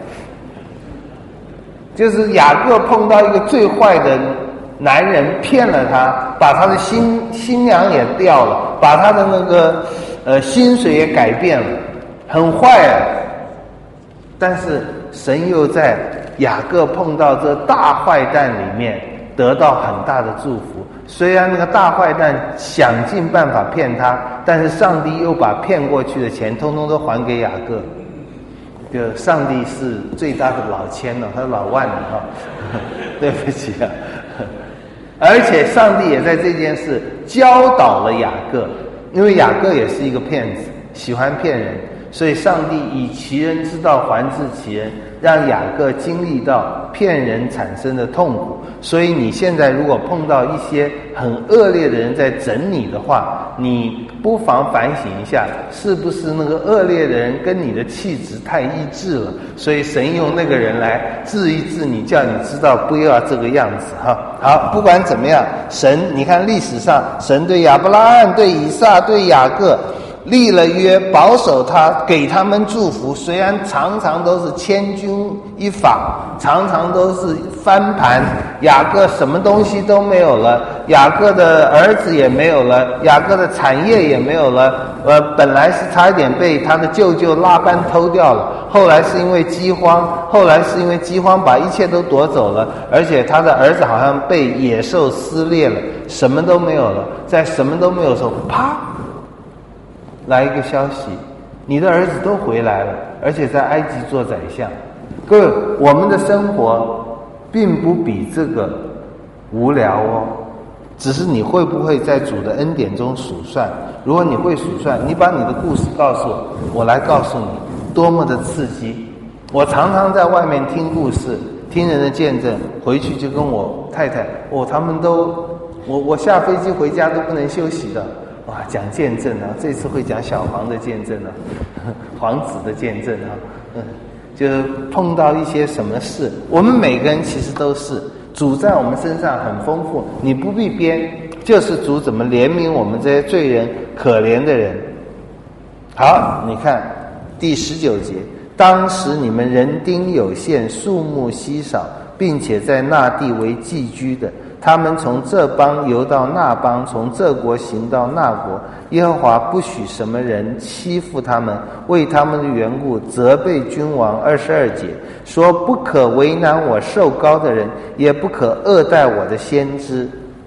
就是雅各碰到一个最坏的男人，骗了他，把他的新娘也掉了，把他的那个薪水也改变了，很坏啊。但是神又在雅各碰到这大坏蛋里面得到很大的祝福。虽然那个大坏蛋想尽办法骗他，但是上帝又把骗过去的钱通通都还给雅各。就上帝是最大的老千了，他是老万了哈，对不起啊。而且上帝也在这件事教导了雅各，因为雅各也是一个骗子，喜欢骗人，所以上帝以其人之道还治其人，让雅各经历到骗人产生的痛苦。所以你现在如果碰到一些很恶劣的人在整你的话，你不妨反省一下，是不是那个恶劣的人跟你的气质太一致了，所以神用那个人来治一治你，叫你知道不要这个样子哈。好，不管怎么样，神你看历史上神对亚伯拉罕、对以撒、对雅各立了约，保守他，给他们祝福。虽然常常都是千钧一发，常常都是翻盘，雅各什么东西都没有了，雅各的儿子也没有了，雅各的产业也没有了。本来是差一点被他的舅舅拉班偷掉了，后来是因为饥荒把一切都夺走了，而且他的儿子好像被野兽撕裂了，什么都没有了。在什么都没有的时候，啪！来一个消息，你的儿子都回来了，而且在埃及做宰相。各位，我们的生活并不比这个无聊哦，只是你会不会在主的恩典中数算。如果你会数算，你把你的故事告诉我，我来告诉你多么的刺激。我常常在外面听故事，听人的见证，回去就跟我太太，他们都我下飞机回家都不能休息的。哇，讲见证啊！这次会讲小黄的见证啊，皇子的见证啊。 就是碰到一些什么事，我们每个人其实都是主在我们身上很丰富，你不必编，就是主怎么怜悯我们这些罪人、可怜的人。好，你看第19节，当时你们人丁有限，数目稀少，并且在那地为寄居的，他们从这邦游到那邦，从这国行到那国，耶和华不许什么人欺负他们，为他们的缘故责备君王。22节说，不可为难我受膏的人，也不可恶待我的先知。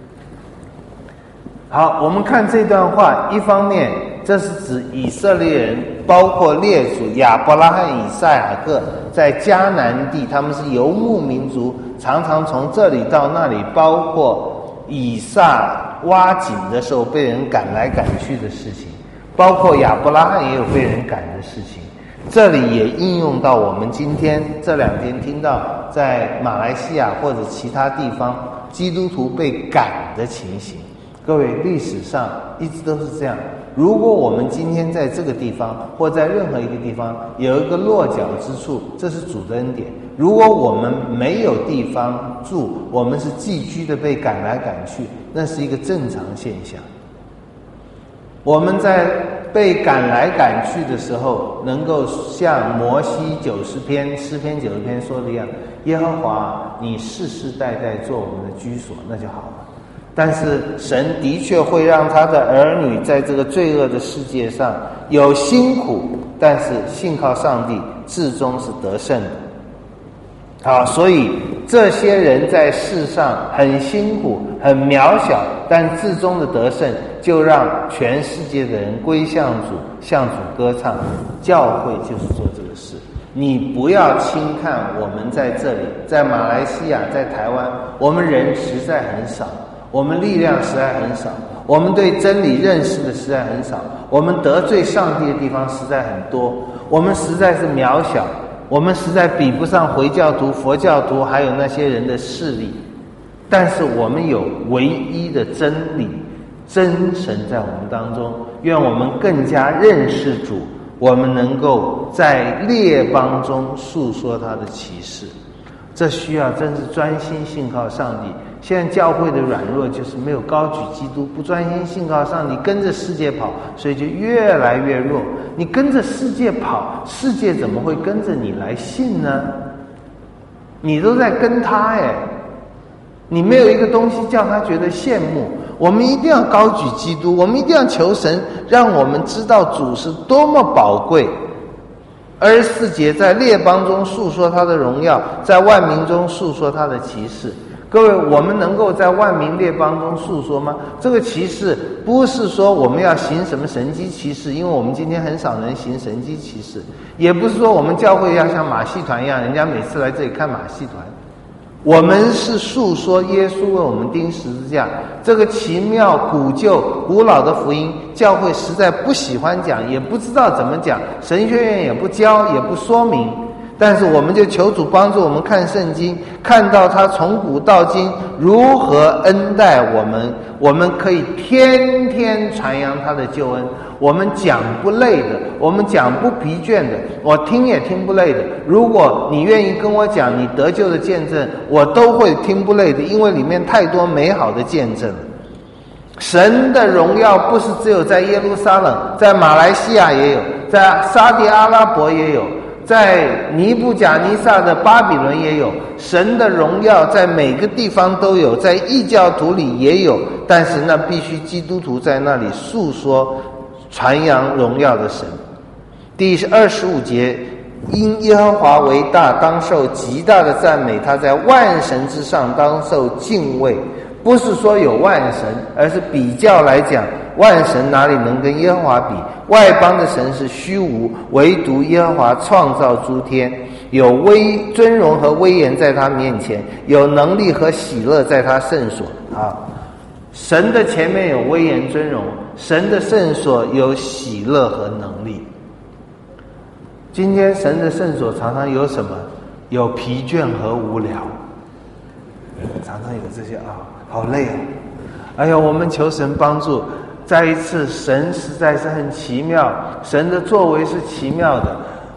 好，我们看这段话，一方面这是指以色列人，包括列祖亚伯拉罕、以撒、雅各，在迦南地，他们是游牧民族，常常从这里到那里，包括以撒挖井的时候被人赶来赶去的事情，包括亚伯拉罕也有被人赶的事情。这里也应用到我们今天这2天听到在马来西亚或者其他地方基督徒被赶的情形。各位，历史上一直都是这样，如果我们今天在这个地方或在任何一个地方有一个落脚之处，这是主的恩典。如果我们没有地方住，我们是寄居的被赶来赶去，那是一个正常现象。我们在被赶来赶去的时候，能够像摩西诗篇90篇说的一样，耶和华你世世代代做我们的居所，那就好了。但是神的确会让他的儿女在这个罪恶的世界上有辛苦，但是信靠上帝至终是得胜的。好，所以这些人在世上很辛苦很渺小，但至终的得胜就让全世界的人归向主，向主歌唱。教会就是做这个事。你不要轻看我们在这里，在马来西亚，在台湾，我们人实在很少，我们力量实在很少，我们对真理认识的实在很少，我们得罪上帝的地方实在很多，我们实在是渺小，我们实在比不上回教徒、佛教徒还有那些人的势力。但是我们有唯一的真理，真神在我们当中，愿我们更加认识主，我们能够在列邦中述说他的奇事。这需要真是专心信靠上帝。现在教会的软弱就是没有高举基督，不专心信靠上帝，跟着世界跑，所以就越来越弱。你跟着世界跑，世界怎么会跟着你来信呢？你都在跟他耶，你没有一个东西叫他觉得羡慕。我们一定要高举基督，我们一定要求神让我们知道主是多么宝贵。24节在列邦中述说他的荣耀，在万民中述说他的奇事。各位，我们能够在万民列邦中述说吗？这个奇事不是说我们要行什么神迹奇事，因为我们今天很少能行神迹奇事，也不是说我们教会要像马戏团一样，人家每次来这里看马戏团。我们是述说耶稣为我们钉十字架这个奇妙古旧古老的福音，教会实在不喜欢讲，也不知道怎么讲，神学院也不教，也不说明。但是我们就求主帮助我们看圣经，看到他从古到今如何恩待我们，我们可以天天传扬他的救恩。我们讲不累的，我们讲不疲倦的，我听也听不累的。如果你愿意跟我讲你得救的见证，我都会听不累的，因为里面太多美好的见证了。神的荣耀不是只有在耶路撒冷，在马来西亚也有，在沙地阿拉伯也有，在尼布甲尼撒的巴比伦也有。神的荣耀在每个地方都有，在异教徒里也有，但是那必须基督徒在那里述说传扬荣耀的神。第25节，因耶和华为大，当受极大的赞美，他在万神之上，当受敬畏。不是说有万神，而是比较来讲，万神哪里能跟耶和华比？外邦的神是虚无，唯独耶和华创造诸天，有尊荣和威严在他面前，有能力和喜乐在他圣所。神的前面有威严尊荣，神的圣所有喜乐和能力。今天神的圣所常常有什么？有疲倦和无聊，常常有这些好累啊！哎呀，我们求神帮助。再一次，神实在是很奇妙，神的作为是奇妙的。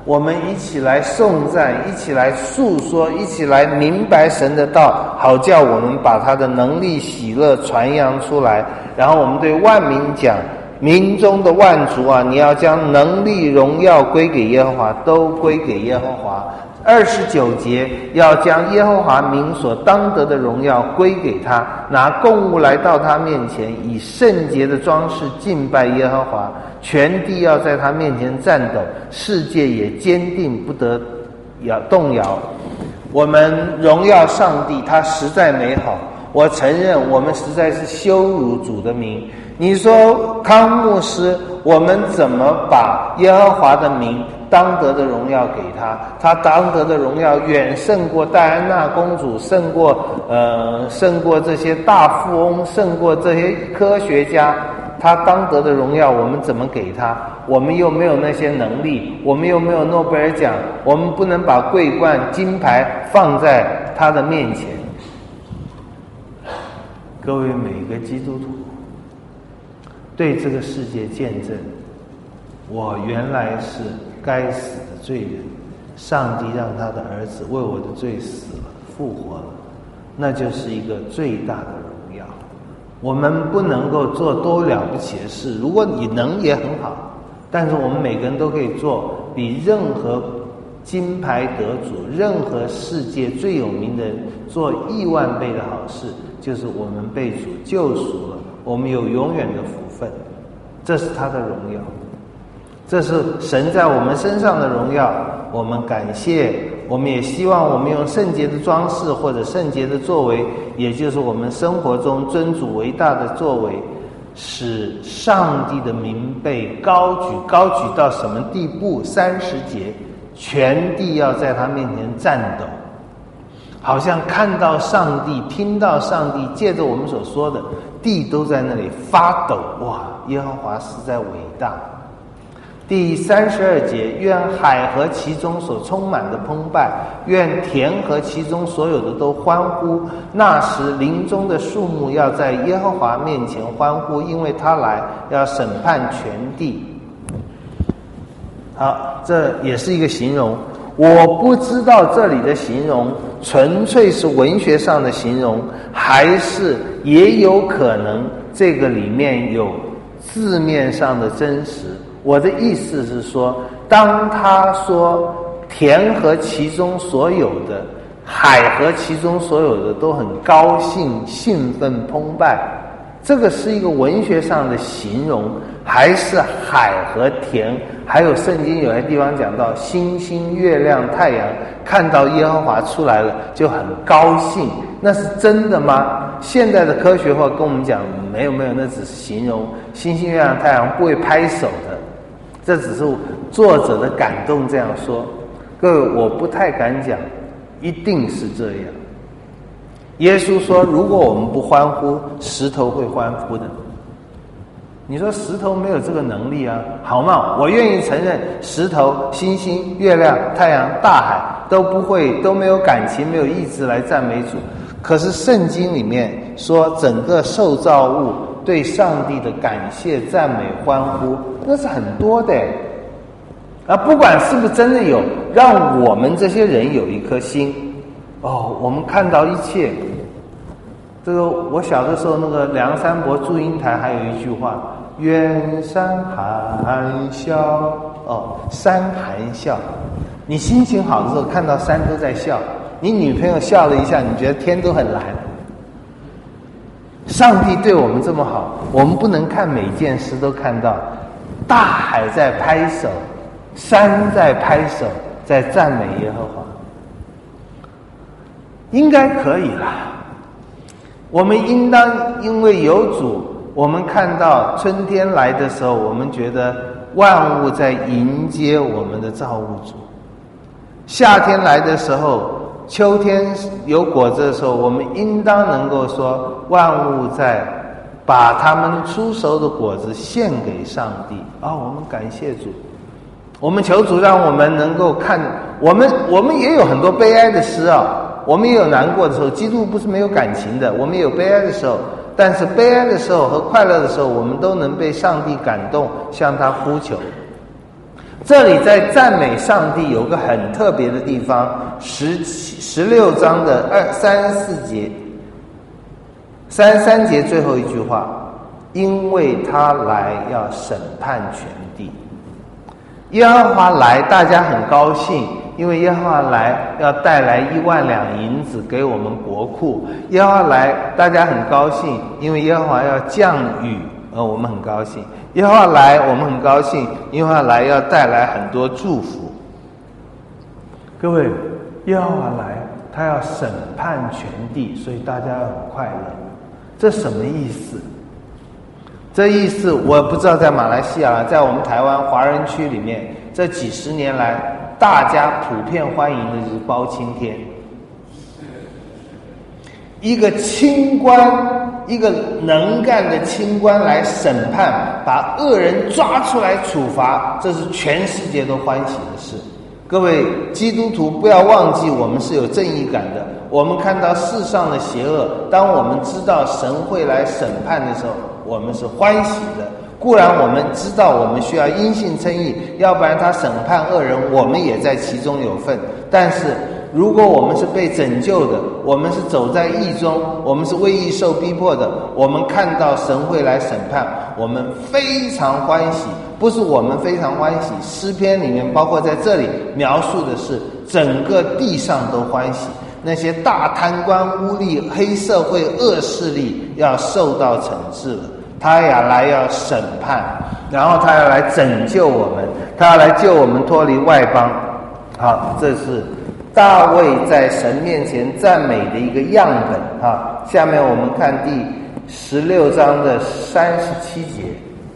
我们一起来颂赞，一起来诉说，一起来明白神的道，好叫我们把他的能力喜乐传扬出来。然后我们对万民讲，民中的万族啊，你要将能力荣耀归给耶和华，都归给耶和华。29节要将耶和华民所当得的荣耀归给他，拿供物来到他面前，以圣洁的装饰敬拜耶和华，全地要在他面前颤抖，世界也坚定不得动摇。我们荣耀上帝，他实在美好。我承认我们实在是羞辱主的名。你说康牧师，我们怎么把耶和华的名当得的荣耀给他？他当得的荣耀远胜过戴安娜公主，胜过这些大富翁，胜过这些科学家。他当得的荣耀我们怎么给他？我们又没有那些能力，我们又没有诺贝尔奖，我们不能把桂冠金牌放在他的面前。各位每个基督徒对这个世界见证，我原来是该死的罪人，上帝让他的儿子为我的罪死了，复活了，那就是一个最大的荣耀。我们不能够做多了不起的事，如果你能也很好，但是我们每个人都可以做比任何金牌得主，任何世界最有名的人做10000倍的好事，就是我们被主救赎了，我们有永远的福分，这是他的荣耀，这是神在我们身上的荣耀。我们感谢，我们也希望我们用圣洁的装饰或者圣洁的作为，也就是我们生活中尊主为大的作为，使上帝的名被高举到什么地步？30节，全地要在他面前颤抖，好像看到上帝，听到上帝，借着我们所说的，地都在那里发抖。哇，耶和华实在伟大。第32节，愿海和其中所充满的澎湃，愿田和其中所有的都欢呼。那时林中的树木要在耶和华面前欢呼，因为他来要审判全地。好，这也是一个形容。我不知道这里的形容纯粹是文学上的形容，还是也有可能这个里面有字面上的真实。我的意思是说，当他说田和其中所有的，海和其中所有的都很高兴、兴奋、澎湃，这个是一个文学上的形容，还是海和田，还有圣经有些地方讲到星星、月亮、太阳看到耶和华出来了就很高兴，那是真的吗？现代的科学会跟我们讲，没有，那只是形容，星星、月亮、太阳不会拍手的，这只是作者的感动这样说。各位，我不太敢讲一定是这样。耶稣说，如果我们不欢呼，石头会欢呼的。你说石头没有这个能力啊？好嘛，我愿意承认，石头、星星、月亮、太阳、大海都不会，都没有感情，没有意志来赞美主。可是圣经里面说，整个受造物对上帝的感谢、赞美、欢呼，那是很多的。不管是不是真的有，让我们这些人有一颗心。我们看到一切。这个我小的时候，那个梁山伯祝英台还有一句话：远山含笑，山含笑。你心情好的时候，看到山都在笑。你女朋友笑了一下，你觉得天都很蓝。上帝对我们这么好，我们不能看每件事都看到大海在拍手，山在拍手，在赞美耶和华。应该可以啦。我们应当因为有主，我们看到春天来的时候，我们觉得万物在迎接我们的造物主；夏天来的时候，秋天有果子的时候，我们应当能够说，万物在把他们出熟的果子献给上帝。我们感谢主，我们求主让我们能够看，我们也有很多悲哀的诗我们也有难过的时候，基督不是没有感情的，我们也有悲哀的时候，但是悲哀的时候和快乐的时候，我们都能被上帝感动，向他呼求。 这里在赞美上帝有个很特别的地方，16章的34节，33节最后一句话，因为他来要审判全地。耶和华来，大家很高兴，因为耶和华来要带来1万两银子给我们国库。耶和华来，大家很高兴，因为耶和华要降雨，我们很高兴。耶和华来，我们很高兴，因为耶和华来要带来很多祝福。各位，耶和华来，他要审判全地，所以大家要很快乐。这什么意思？这意思我不知道，在马来西亚，在我们台湾华人区里面，这几十年来大家普遍欢迎的就是包青天。一个清官，一个能干的清官来审判，把恶人抓出来处罚，这是全世界都欢喜的事。各位基督徒不要忘记，我们是有正义感的。我们看到世上的邪恶，当我们知道神会来审判的时候，我们是欢喜的。固然我们知道我们需要因信称义，要不然他审判恶人，我们也在其中有份。但是如果我们是被拯救的，我们是走在义中，我们是为义受逼迫的，我们看到神会来审判，我们非常欢喜。不是我们非常欢喜，诗篇里面包括在这里描述的是整个地上都欢喜，那些大贪官污吏、黑社会、恶势力要受到惩治了，他要来要审判，然后他要来拯救我们，他要来救我们脱离外邦。好，这是大卫在神面前赞美的一个样本啊。下面我们看第16章的37节。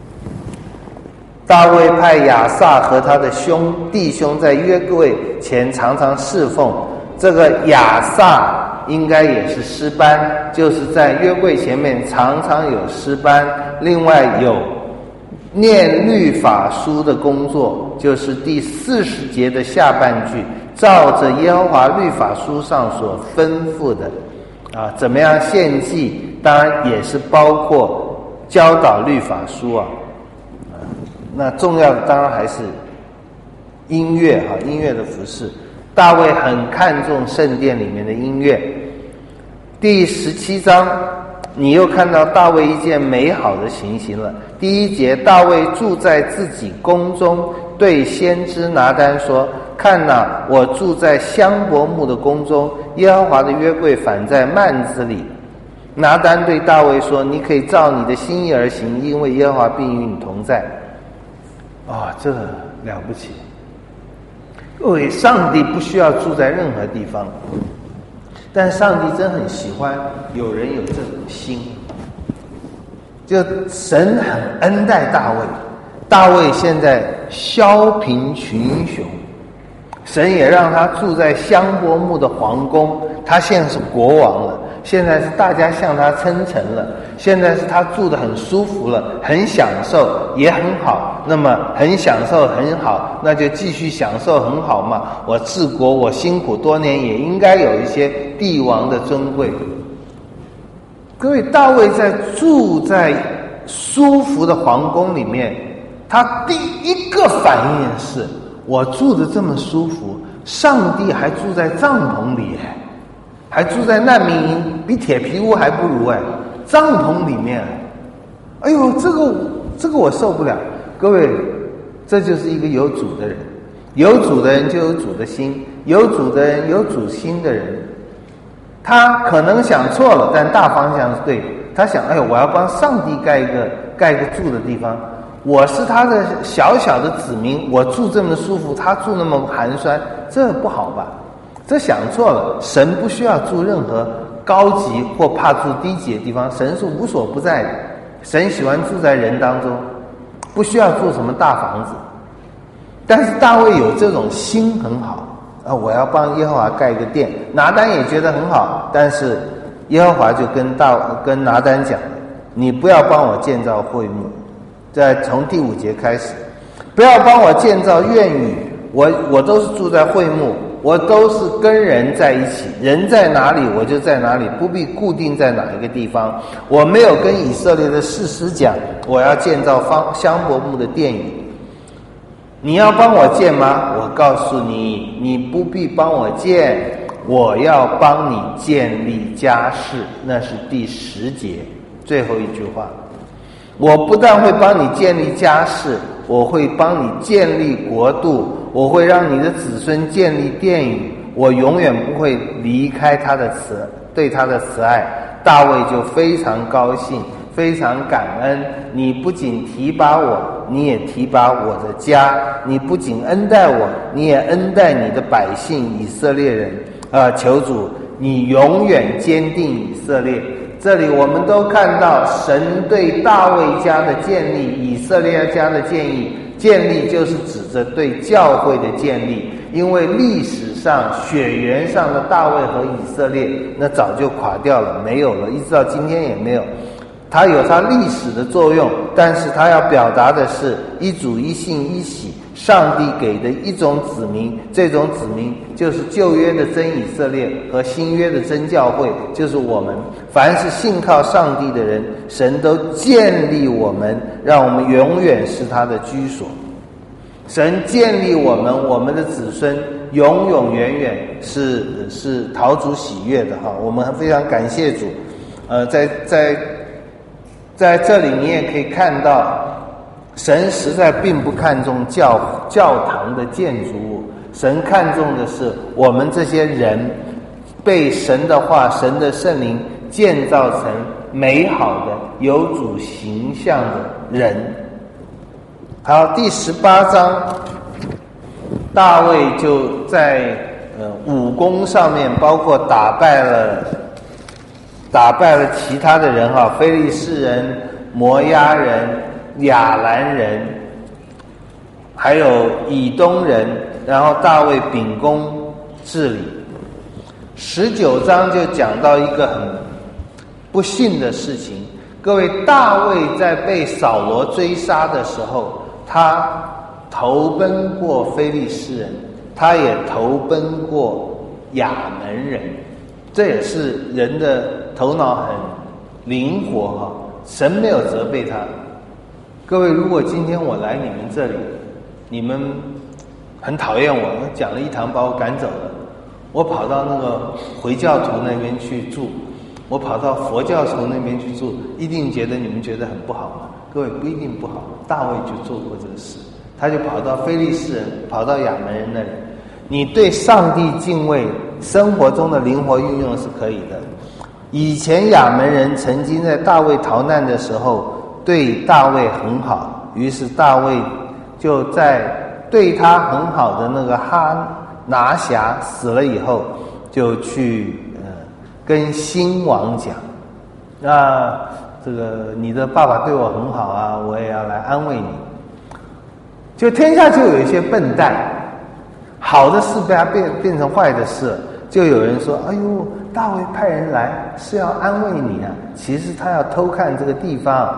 大卫派亚萨和他的弟兄在约柜前常常侍奉。这个亚萨应该也是诗班，就是在约柜前面常常有诗班。另外有念律法书的工作，就是第40节的下半句，照着耶和华律法书上所吩咐的怎么样献祭，当然也是包括教导律法书啊。那重要的当然还是音乐音乐的服事。大卫很看重圣殿里面的音乐。第17章你又看到大卫一件美好的情形了。第1节，大卫住在自己宫中，对先知拿单说，看哪，我住在香柏木的宫中，耶和华的约柜反在幔子里。拿单对大卫说，你可以照你的心意而行，因为耶和华必与你同在。这了不起。各位，上帝不需要住在任何地方，但上帝真很喜欢有人有这种心。就神很恩待大卫，大卫现在削贫群雄，神也让他住在香柏木的皇宫，他现在是国王了，现在是大家向他称臣了，现在是他住得很舒服了，很享受，也很好。那么很享受很好，那就继续享受很好嘛。我治国，我辛苦多年，也应该有一些帝王的尊贵。各位，大卫住在舒服的皇宫里面，他第一个反应是，我住得这么舒服，上帝还住在帐篷里，还住在难民营，比铁皮屋还不如帐篷里面。哎呦，这个我受不了。各位，这就是一个有主的人，有主的人就有主的心，有主的人有主心的人，他可能想错了，但大方向是对的。他想，我要帮上帝盖一个住的地方，我是他的小小的子民，我住这么舒服，他住那么寒酸，这不好吧？这想错了。神不需要住任何高级或怕住低级的地方，神是无所不在的，神喜欢住在人当中，不需要住什么大房子。但是大卫有这种心很好我要帮耶和华盖一个殿。拿单也觉得很好，但是耶和华就跟拿单讲，你不要帮我建造会幕，从第5节开始，不要帮我建造院宇，我都是住在会幕，我都是跟人在一起，人在哪里我就在哪里，不必固定在哪一个地方。我没有跟以色列的士师讲我要建造香柏木的殿宇。 你要帮我建吗？我告诉你，你不必帮我建，我要帮你建立家室。那是第10节最后一句话。我不但会帮你建立家室，我会帮你建立国度，我会让你的子孙建立殿宇，我永远不会离开对他的慈爱。大卫就非常高兴，非常感恩，你不仅提拔我，你也提拔我的家，你不仅恩待我，你也恩待你的百姓以色列人。求主你永远坚定以色列。这里我们都看到神对大卫家的建立，以色列家的建立就是指着对教会的建立。因为历史上血缘上的大卫和以色列那早就垮掉了，没有了，一直到今天也没有。它有它历史的作用，但是它要表达的是一主一信一喜，上帝给的一种子民，这种子民就是旧约的真以色列和新约的真教会，就是我们。凡是信靠上帝的人，神都建立我们，让我们永远是他的居所。神建立我们，我们的子孙永永远远是讨主喜悦的哈。我们非常感谢主。在这里你也可以看到，神实在并不看重教堂的建筑物，神看重的是我们这些人被神的话、神的圣灵建造成美好的有主形象的人。好，第18章，大卫就在武功上面，包括打败了其他的人哈，非利士人、摩押人、亚兰人，还有以东人，然后大卫秉公治理。19章就讲到一个很不幸的事情，各位，大卫在被扫罗追杀的时候，他投奔过非利士人，他也投奔过亚门人，这也是人的头脑很灵活哈，神没有责备他。各位，如果今天我来你们这里，你们很讨厌我讲了一堂把我赶走了，我跑到那个回教徒那边去住，我跑到佛教徒那边去住，一定觉得你们觉得很不好吗？各位，不一定不好。大卫就做过这个事，他就跑到非利士人，跑到亚门人那里。你对上帝敬畏，生活中的灵活运用是可以的。以前亚门人曾经在大卫逃难的时候对大卫很好，于是大卫就在对他很好的那个哈拿辖死了以后，就去跟新王讲，那这个你的爸爸对我很好啊，我也要来安慰你。就天下就有一些笨蛋，好的事被他变成坏的事，就有人说，哎呦，大卫派人来是要安慰你啊，其实他要偷看这个地方。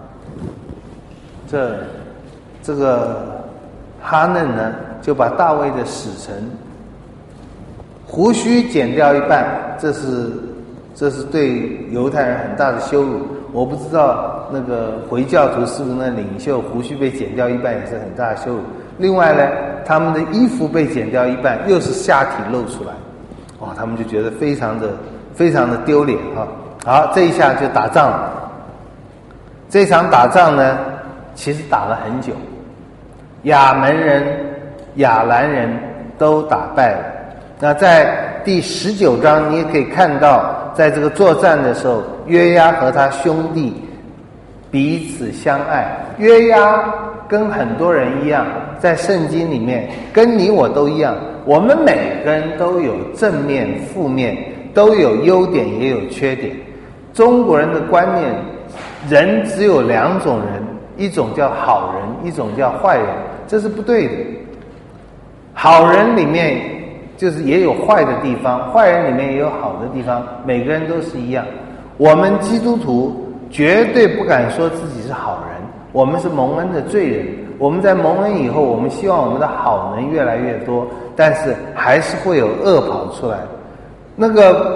这个哈嫩呢，就把大卫的使臣胡须剪掉一半，这是对犹太人很大的羞辱。我不知道那个回教徒是不是那领袖胡须被剪掉一半也是很大的羞辱。另外呢，他们的衣服被剪掉一半，又是下体露出来，哇，他们就觉得非常的丢脸哈。好，这一下就打仗了。这场打仗呢，其实打了很久，亚门人、亚兰人都打败了。那在第19章，你也可以看到，在这个作战的时候，约押和他兄弟彼此相爱。约押跟很多人一样，在圣经里面跟你我都一样，我们每个人都有正面负面，都有优点也有缺点。中国人的观念，人只有2种人，一种叫好人，一种叫坏人，这是不对的。好人里面就是也有坏的地方，坏人里面也有好的地方，每个人都是一样。我们基督徒绝对不敢说自己是好人，我们是蒙恩的罪人。我们在蒙恩以后，我们希望我们的好能越来越多，但是还是会有恶跑出来。那个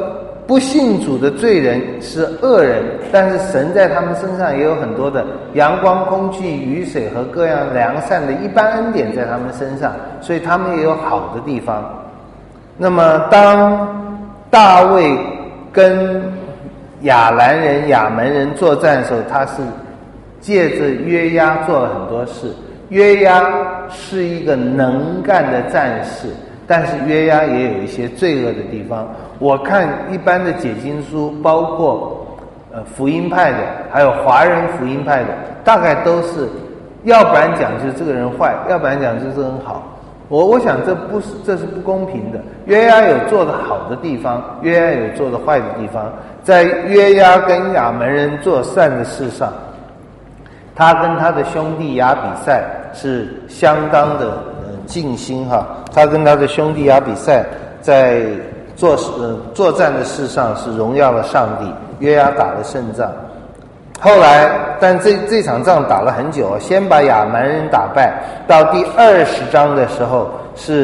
不信主的罪人是恶人，但是神在他们身上也有很多的阳光、空气、雨水和各样良善的一般恩典在他们身上，所以他们也有好的地方。那么当大卫跟亚兰人、亚门人作战的时候，他是借着约押做了很多事。约押是一个能干的战士，但是约押也有一些罪恶的地方。我看一般的解经书，包括福音派的，还有华人福音派的，大概都是要不然讲就是这个人坏，要不然讲就是这个人好。我想这是不公平的。约押有做得好的地方，约押有做得坏的地方。在约押跟亚门人做善的事上，他跟他的兄弟亚比赛是相当的尽心哈。他跟他的兄弟亚比赛在作战的事上是荣耀了上帝，约押打了胜仗。后来，但这场仗打了很久，先把亚门人打败，到第20章的时候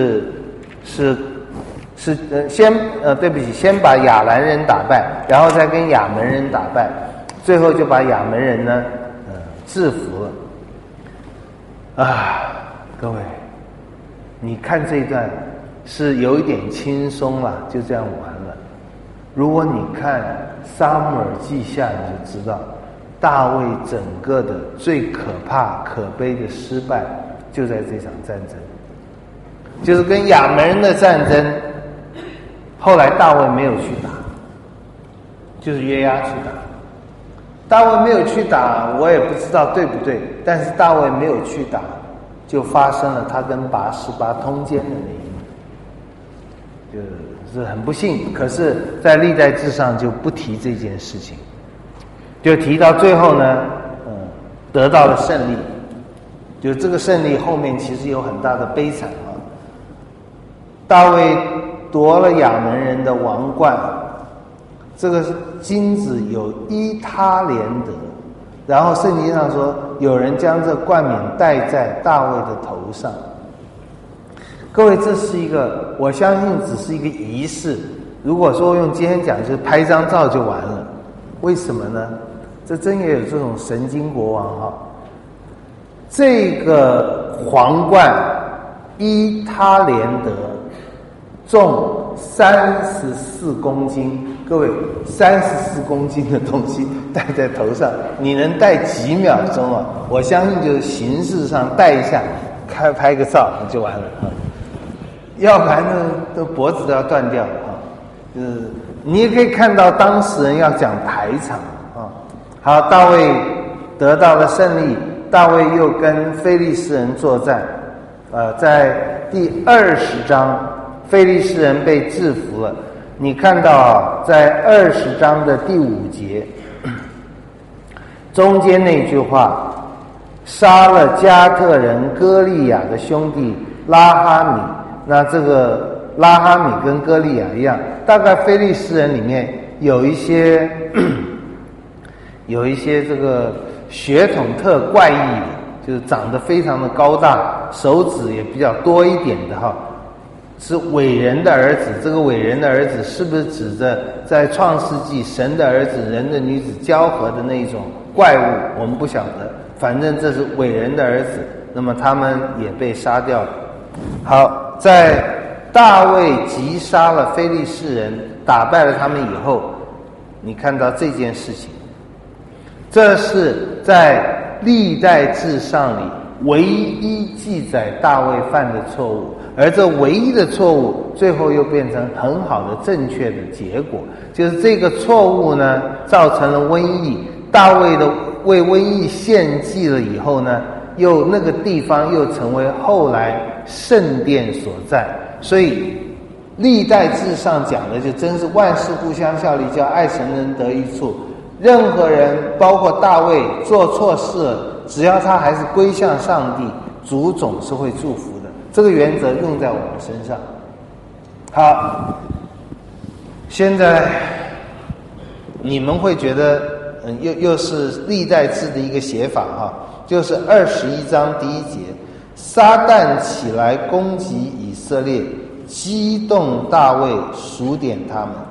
先把亚兰人打败，然后再跟亚门人打败，最后就把亚门人呢制服了。各位，你看这一段是有一点轻松了，就这样完了。如果你看撒母耳记下，你就知道大卫整个的最可怕可悲的失败就在这场战争，就是跟亚门人的战争。后来大卫没有去打，就是约押去打。大卫没有去打，我也不知道对不对，但是大卫没有去打，就发生了他跟拔示巴通奸的那一幕，就是很不幸。可是在历代志上就不提这件事情，就提到最后呢得到了胜利。就这个胜利后面其实有很大的悲惨啊。大卫夺了亚门人的王冠，这个金子有伊他连得，然后圣经上说有人将这冠冕戴在大卫的头上。各位，这是一个，我相信只是一个仪式，如果说用今天讲就是拍张照就完了。为什么呢？这真也有这种神经国王哈。这个皇冠伊他连得重34公斤，各位，34公斤的东西戴在头上，你能戴几秒钟啊？我相信就是形式上戴一下，拍个照就完了啊。要不然呢，都脖子都要断掉了啊。你也可以看到当事人要讲排场啊。好，大卫得到了胜利，大卫又跟非利士人作战，在第20章。非利士人被制服了，你看到在20章的第5节，中间那句话，杀了加特人歌利亚的兄弟拉哈米。那这个拉哈米跟歌利亚一样，大概非利士人里面有一些这个血统特怪异的，就是长得非常的高大，手指也比较多一点的哈。是伟人的儿子，这个伟人的儿子是不是指着在创世纪神的儿子人的女子交合的那种怪物，我们不晓得，反正这是伟人的儿子，那么他们也被杀掉了。好，在大卫击杀了非利士人，打败了他们以后，你看到这件事情，这是在历代志上里唯一记载大卫犯的错误，而这唯一的错误最后又变成很好的正确的结果，就是这个错误呢造成了瘟疫，大卫的为瘟疫献祭了以后呢，又那个地方又成为后来圣殿所在，所以历代志上讲的就真是万事互相效力，叫爱神人得益处。任何人包括大卫做错事了，只要他还是归向上帝，主总是会祝福的。这个原则用在我们身上。好，现在你们会觉得又是历代志的一个写法哈，就是21章第1节，撒旦起来攻击以色列，激动大卫数点他们。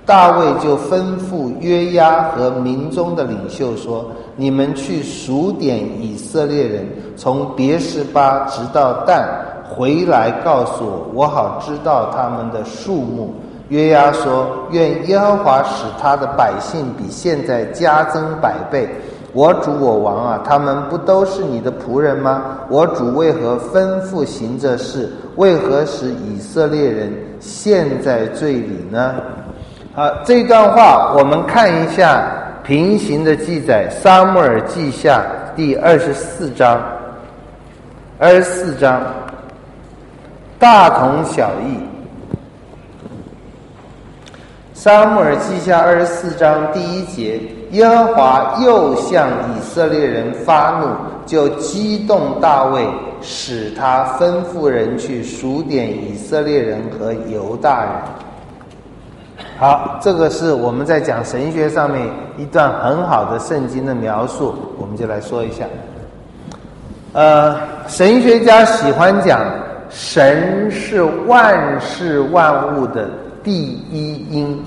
大卫就吩咐约押和民中的领袖说：你们去数点以色列人，从别是巴直到但，回来告诉我，我好知道他们的数目。约押说：愿耶和华使他的百姓比现在加增100倍。我主我王啊，他们不都是你的仆人吗？我主为何吩咐行这事？为何使以色列人陷在罪里呢？好，这段话我们看一下平行的记载，撒母耳记下第24章，24章大同小异。撒母耳记下24章第1节，耶和华又向以色列人发怒，就激动大卫，使他吩咐人去数点以色列人和犹大人。好，这个是我们在讲神学上面一段很好的圣经的描述，我们就来说一下。神学家喜欢讲神是万事万物的第一因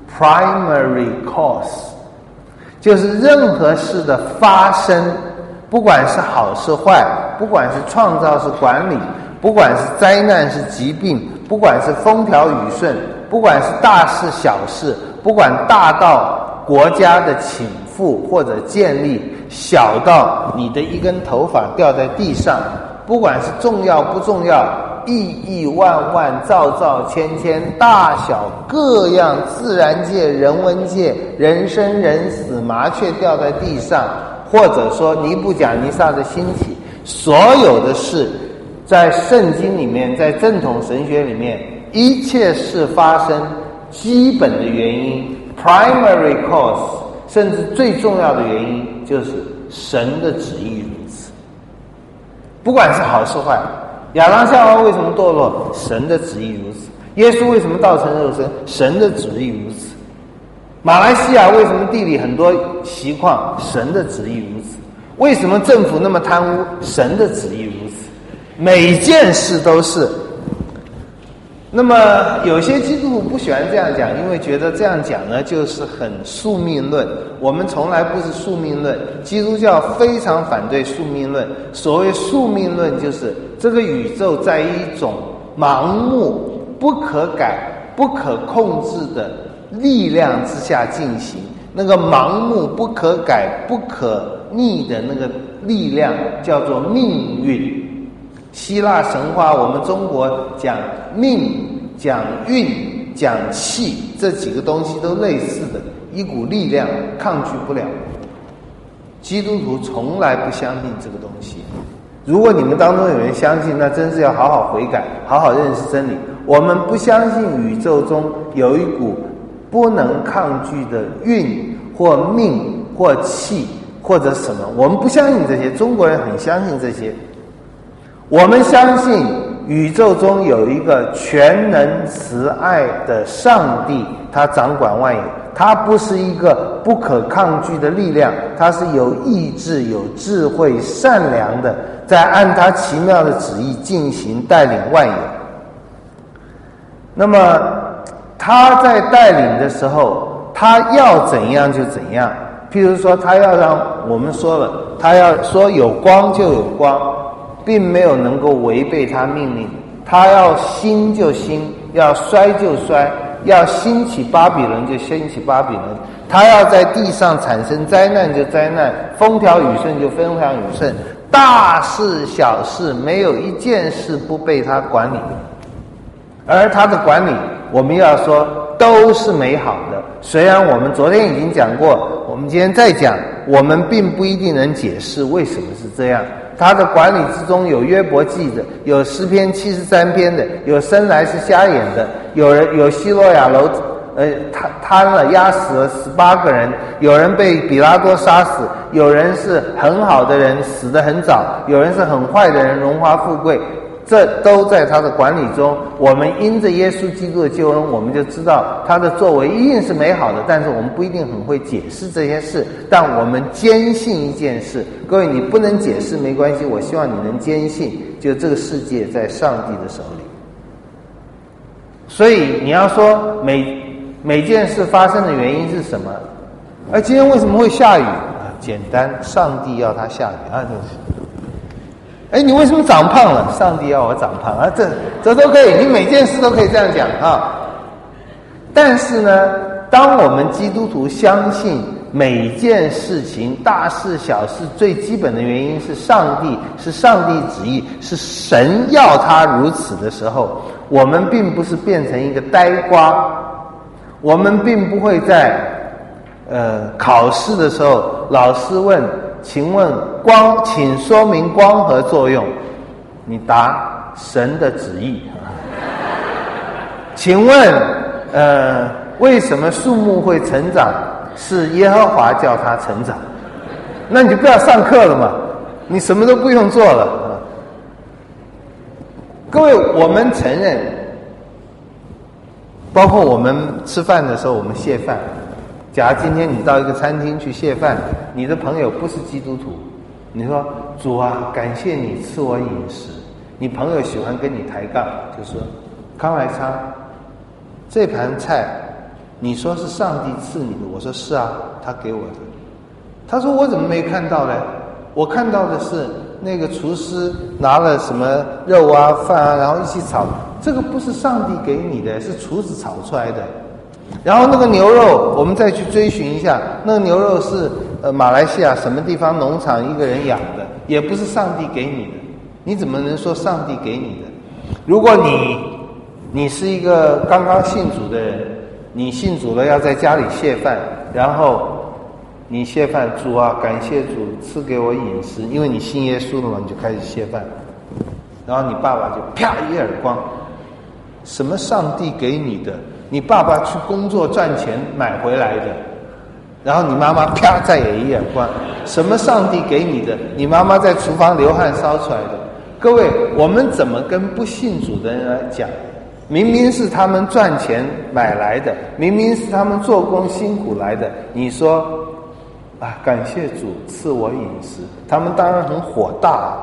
primary cause， 就是任何事的发生，不管是好是坏，不管是创造是管理，不管是灾难是疾病，不管是风调雨顺，不管是大事小事，不管大到国家的倾覆或者建立，小到你的一根头发掉在地上，不管是重要不重要，亿亿万万兆兆千千，大小各样自然界人文界，人生人死，麻雀掉在地上，或者说尼布甲尼撒的兴起，所有的事在圣经里面，在正统神学里面，一切事发生基本的原因 primary cause， 甚至最重要的原因就是神的旨意如此。不管是好是坏，亚当夏娃为什么堕落？神的旨意如此。耶稣为什么道成肉身？神的旨意如此。马来西亚为什么地里很多锡矿？神的旨意如此。为什么政府那么贪污？神的旨意如此。每件事都是。那么有些基督徒不喜欢这样讲，因为觉得这样讲呢就是很宿命论。我们从来不是宿命论，基督教非常反对宿命论。所谓宿命论，就是这个宇宙在一种盲目、不可改、不可控制的力量之下进行。那个盲目、不可改、不可逆的那个力量叫做命运。希腊神话，我们中国讲命、讲运、讲气，这几个东西都类似的一股力量，抗拒不了。基督徒从来不相信这个东西。如果你们当中有人相信，那真是要好好悔改，好好认识真理。我们不相信宇宙中有一股不能抗拒的运或命或气或者什么，我们不相信这些。中国人很相信这些。我们相信宇宙中有一个全能慈爱的上帝，他掌管万有，他不是一个不可抗拒的力量，他是有意志、有智慧、善良的，在按他奇妙的旨意进行带领万有。那么他在带领的时候，他要怎样就怎样。譬如说，他要让我们说了，他要说有光就有光，并没有能够违背他命令。他要兴就兴，要衰就衰，要兴起巴比伦就兴起巴比伦。他要在地上产生灾难就灾难，风调雨顺就风调雨顺，大事小事没有一件事不被他管理。而他的管理，我们要说都是美好的。虽然我们昨天已经讲过，我们今天再讲，我们并不一定能解释为什么是这样。他的管理之中有约伯记的，有诗篇73篇的，有生来是瞎眼的，有希罗亚楼瘫了压死了18个人，有人被比拉多杀死，有人是很好的人死得很早，有人是很坏的人荣华富贵，这都在他的管理中。我们因着耶稣基督的救恩，我们就知道他的作为一定是美好的，但是我们不一定很会解释这些事，但我们坚信一件事。各位，你不能解释没关系，我希望你能坚信，就这个世界在上帝的手里。所以你要说每每件事发生的原因是什么？今天为什么会下雨？简单，上帝要它下雨啊，你为什么长胖了？上帝要我长胖啊，这都可以，你每件事都可以这样讲啊。但是呢，当我们基督徒相信每件事情大事小事最基本的原因是上帝旨意，是神要他如此的时候，我们并不是变成一个呆瓜，我们并不会在考试的时候老师问请问光，请说明光合作用，你答神的旨意。请问为什么树木会成长？是耶和华叫它成长。那你就不要上课了嘛，你什么都不用做了。各位，我们承认，包括我们吃饭的时候我们谢饭，假如今天你到一个餐厅去谢饭，你的朋友不是基督徒，你说主啊，感谢你赐我饮食，你朋友喜欢跟你抬杠，就说康来昌，这盘菜你说是上帝赐你的，我说是啊，他给我的。他说我怎么没看到呢？我看到的是那个厨师拿了什么肉啊饭啊，然后一起炒，这个不是上帝给你的，是厨子炒出来的。然后那个牛肉我们再去追寻一下，那个牛肉是马来西亚什么地方农场一个人养的，也不是上帝给你的，你怎么能说上帝给你的？如果你是一个刚刚信主的人，你信主了要在家里谢饭，然后你谢饭，主啊，感谢主赐给我饮食，因为你信耶稣了嘛，你就开始谢饭，然后你爸爸就啪一耳光，什么上帝给你的？你爸爸去工作赚钱买回来的，然后你妈妈啪再也一耳光，什么上帝给你的？你妈妈在厨房流汗烧出来的。各位，我们怎么跟不信主的人来讲？明明是他们赚钱买来的，明明是他们做工辛苦来的，你说啊，感谢主赐我饮食，他们当然很火大。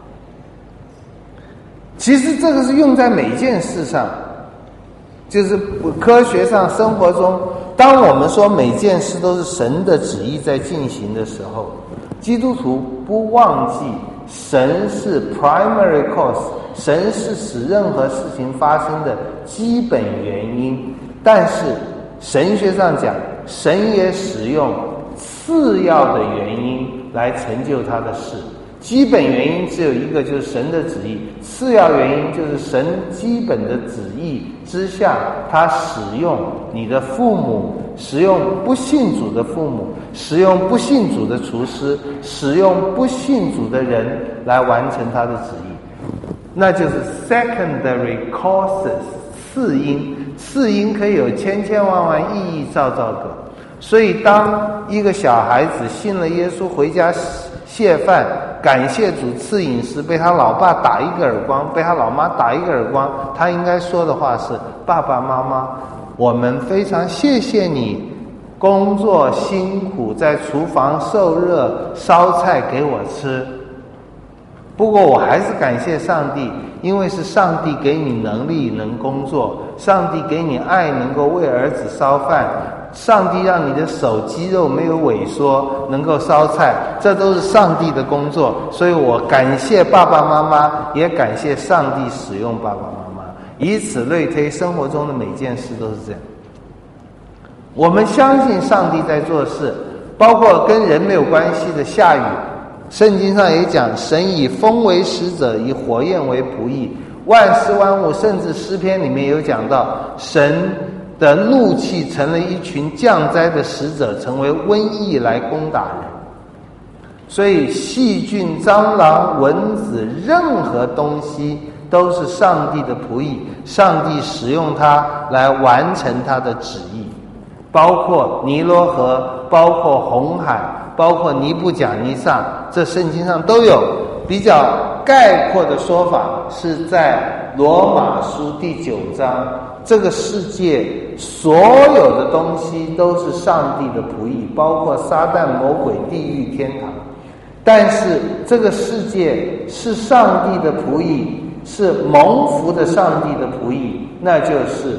其实这个是用在每件事上，就是科学上生活中，当我们说每件事都是神的旨意在进行的时候，基督徒不忘记神是 primary cause， 神是使任何事情发生的基本原因，但是神学上讲，神也使用次要的原因来成就他的事。基本原因只有一个，就是神的旨意，次要原因就是神基本的旨意之下，他使用你的父母，使用不信主的父母，使用不信主的厨师，使用不信主的人来完成他的旨意，那就是 secondary causes， 次因。次因可以有千千万万意义兆兆个。所以当一个小孩子信了耶稣回家谢饭，感谢主赐饮食，被他老爸打一个耳光，被他老妈打一个耳光，他应该说的话是：爸爸妈妈，我们非常谢谢你工作辛苦，在厨房受热烧菜给我吃，不过我还是感谢上帝，因为是上帝给你能力能工作，上帝给你爱能够为儿子烧饭，上帝让你的手肌肉没有萎缩，能够烧菜，这都是上帝的工作，所以我感谢爸爸妈妈，也感谢上帝使用爸爸妈妈。以此类推，生活中的每件事都是这样。我们相信上帝在做事，包括跟人没有关系的下雨，圣经上也讲，神以风为使者，以火焰为仆役，万事万物，甚至诗篇里面有讲到，神的怒气成了一群降灾的使者，成为瘟疫来攻打人。所以细菌、蟑螂、蚊子，任何东西都是上帝的仆役，上帝使用它来完成他的旨意，包括尼罗河，包括红海，包括尼布甲尼撒，这圣经上都有。比较概括的说法是在罗马书第9章，这个世界所有的东西都是上帝的仆役，包括撒旦、魔鬼、地狱、天堂。但是这个世界是上帝的仆役，是蒙福的上帝的仆役，那就是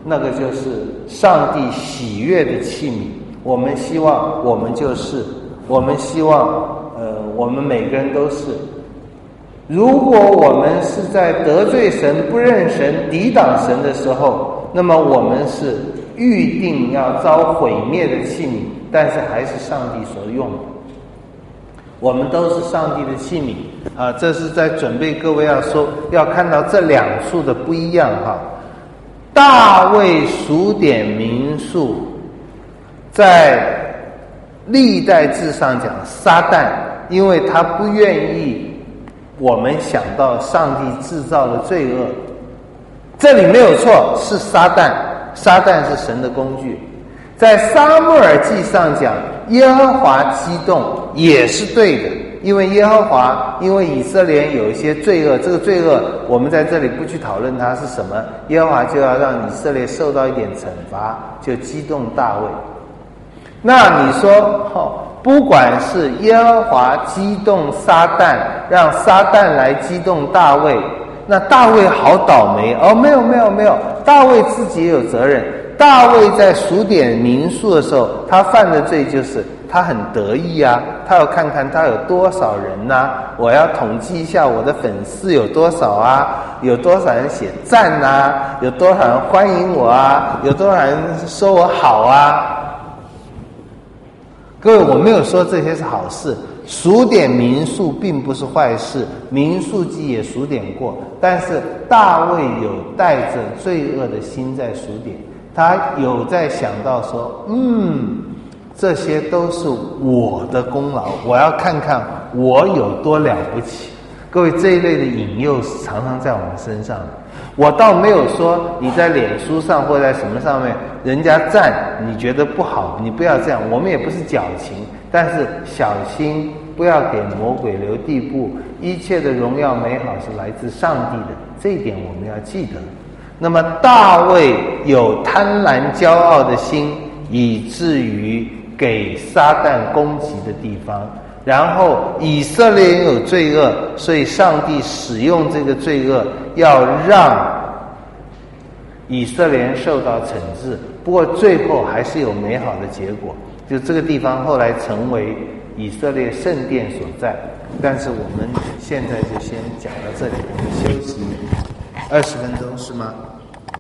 那个就是上帝喜悦的器皿。我们希望我们就是，我们希望我们每个人都是。如果我们是在得罪神、不认神、抵挡神的时候，那么我们是预定要遭毁灭的器皿，但是还是上帝所用的。我们都是上帝的器皿啊！这是在准备各位要看到这两处的不一样哈。大卫数点民数，在历代志上讲撒旦，因为他不愿意我们想到上帝制造的罪恶，这里没有错，是撒旦，撒旦是神的工具。在撒母耳记上讲耶和华激动也是对的，因为耶和华，因为以色列有一些罪恶，这个罪恶我们在这里不去讨论它是什么，耶和华就要让以色列受到一点惩罚，就激动大卫。那你说不管是耶和华激动撒旦，让撒旦来激动大卫，那大卫好倒霉哦？没有，大卫自己也有责任。大卫在数点民数的时候，他犯的罪就是他很得意啊，他要看看他有多少人啊，我要统计一下我的粉丝有多少啊，有多少人写赞啊，有多少人欢迎我啊，有多少人说我好啊。各位，我没有说这些是好事，数点民数并不是坏事，民数记也数点过，但是大卫有带着罪恶的心在数点，他有在想到说这些都是我的功劳，我要看看我有多了不起。各位，这一类的引诱常常在我们身上。我倒没有说你在脸书上或在什么上面人家赞你觉得不好，你不要这样，我们也不是矫情，但是小心不要给魔鬼留地步，一切的荣耀美好是来自上帝的，这一点我们要记得。那么大卫有贪婪骄傲的心，以至于给撒旦攻击的地方，然后以色列人有罪恶，所以上帝使用这个罪恶要让以色列人受到惩治，不过最后还是有美好的结果，就这个地方后来成为以色列圣殿所在。但是我们现在就先讲到这里，我们休息20分钟是吗？